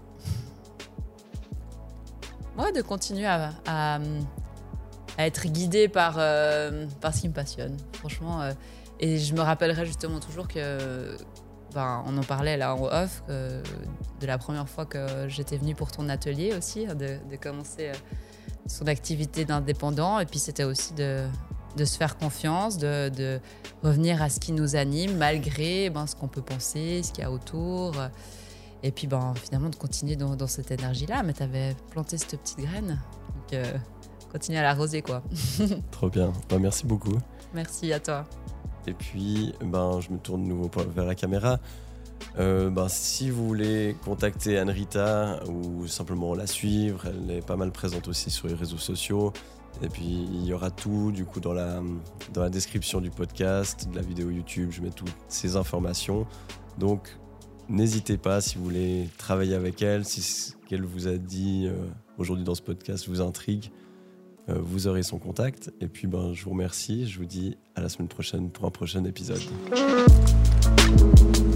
ouais, de continuer à... à à être guidée par, euh, par ce qui me passionne, franchement. Euh, et je me rappellerai justement toujours que, ben, on en parlait là en off, que, de la première fois que j'étais venue pour ton atelier aussi, de, de commencer euh, son activité d'indépendant. Et puis c'était aussi de, de se faire confiance, de, de revenir à ce qui nous anime, malgré ben, ce qu'on peut penser, ce qu'il y a autour. Et puis ben, finalement de continuer dans, dans cette énergie-là. Mais tu avais planté cette petite graine. Donc, euh, continuer à l'arroser, quoi. Trop bien. Ben, merci beaucoup. Merci à toi. Et puis, ben, je me tourne de nouveau vers la caméra. Euh, ben, si vous voulez contacter Anne-Rita ou simplement la suivre, elle est pas mal présente aussi sur les réseaux sociaux. Et puis, il y aura tout, du coup, dans la, dans la description du podcast, de la vidéo YouTube. Je mets toutes ces informations. Donc, n'hésitez pas si vous voulez travailler avec elle, si ce qu'elle vous a dit euh, aujourd'hui dans ce podcast vous intrigue. Vous aurez son contact. Et puis, ben, je vous remercie. Je vous dis à la semaine prochaine pour un prochain épisode.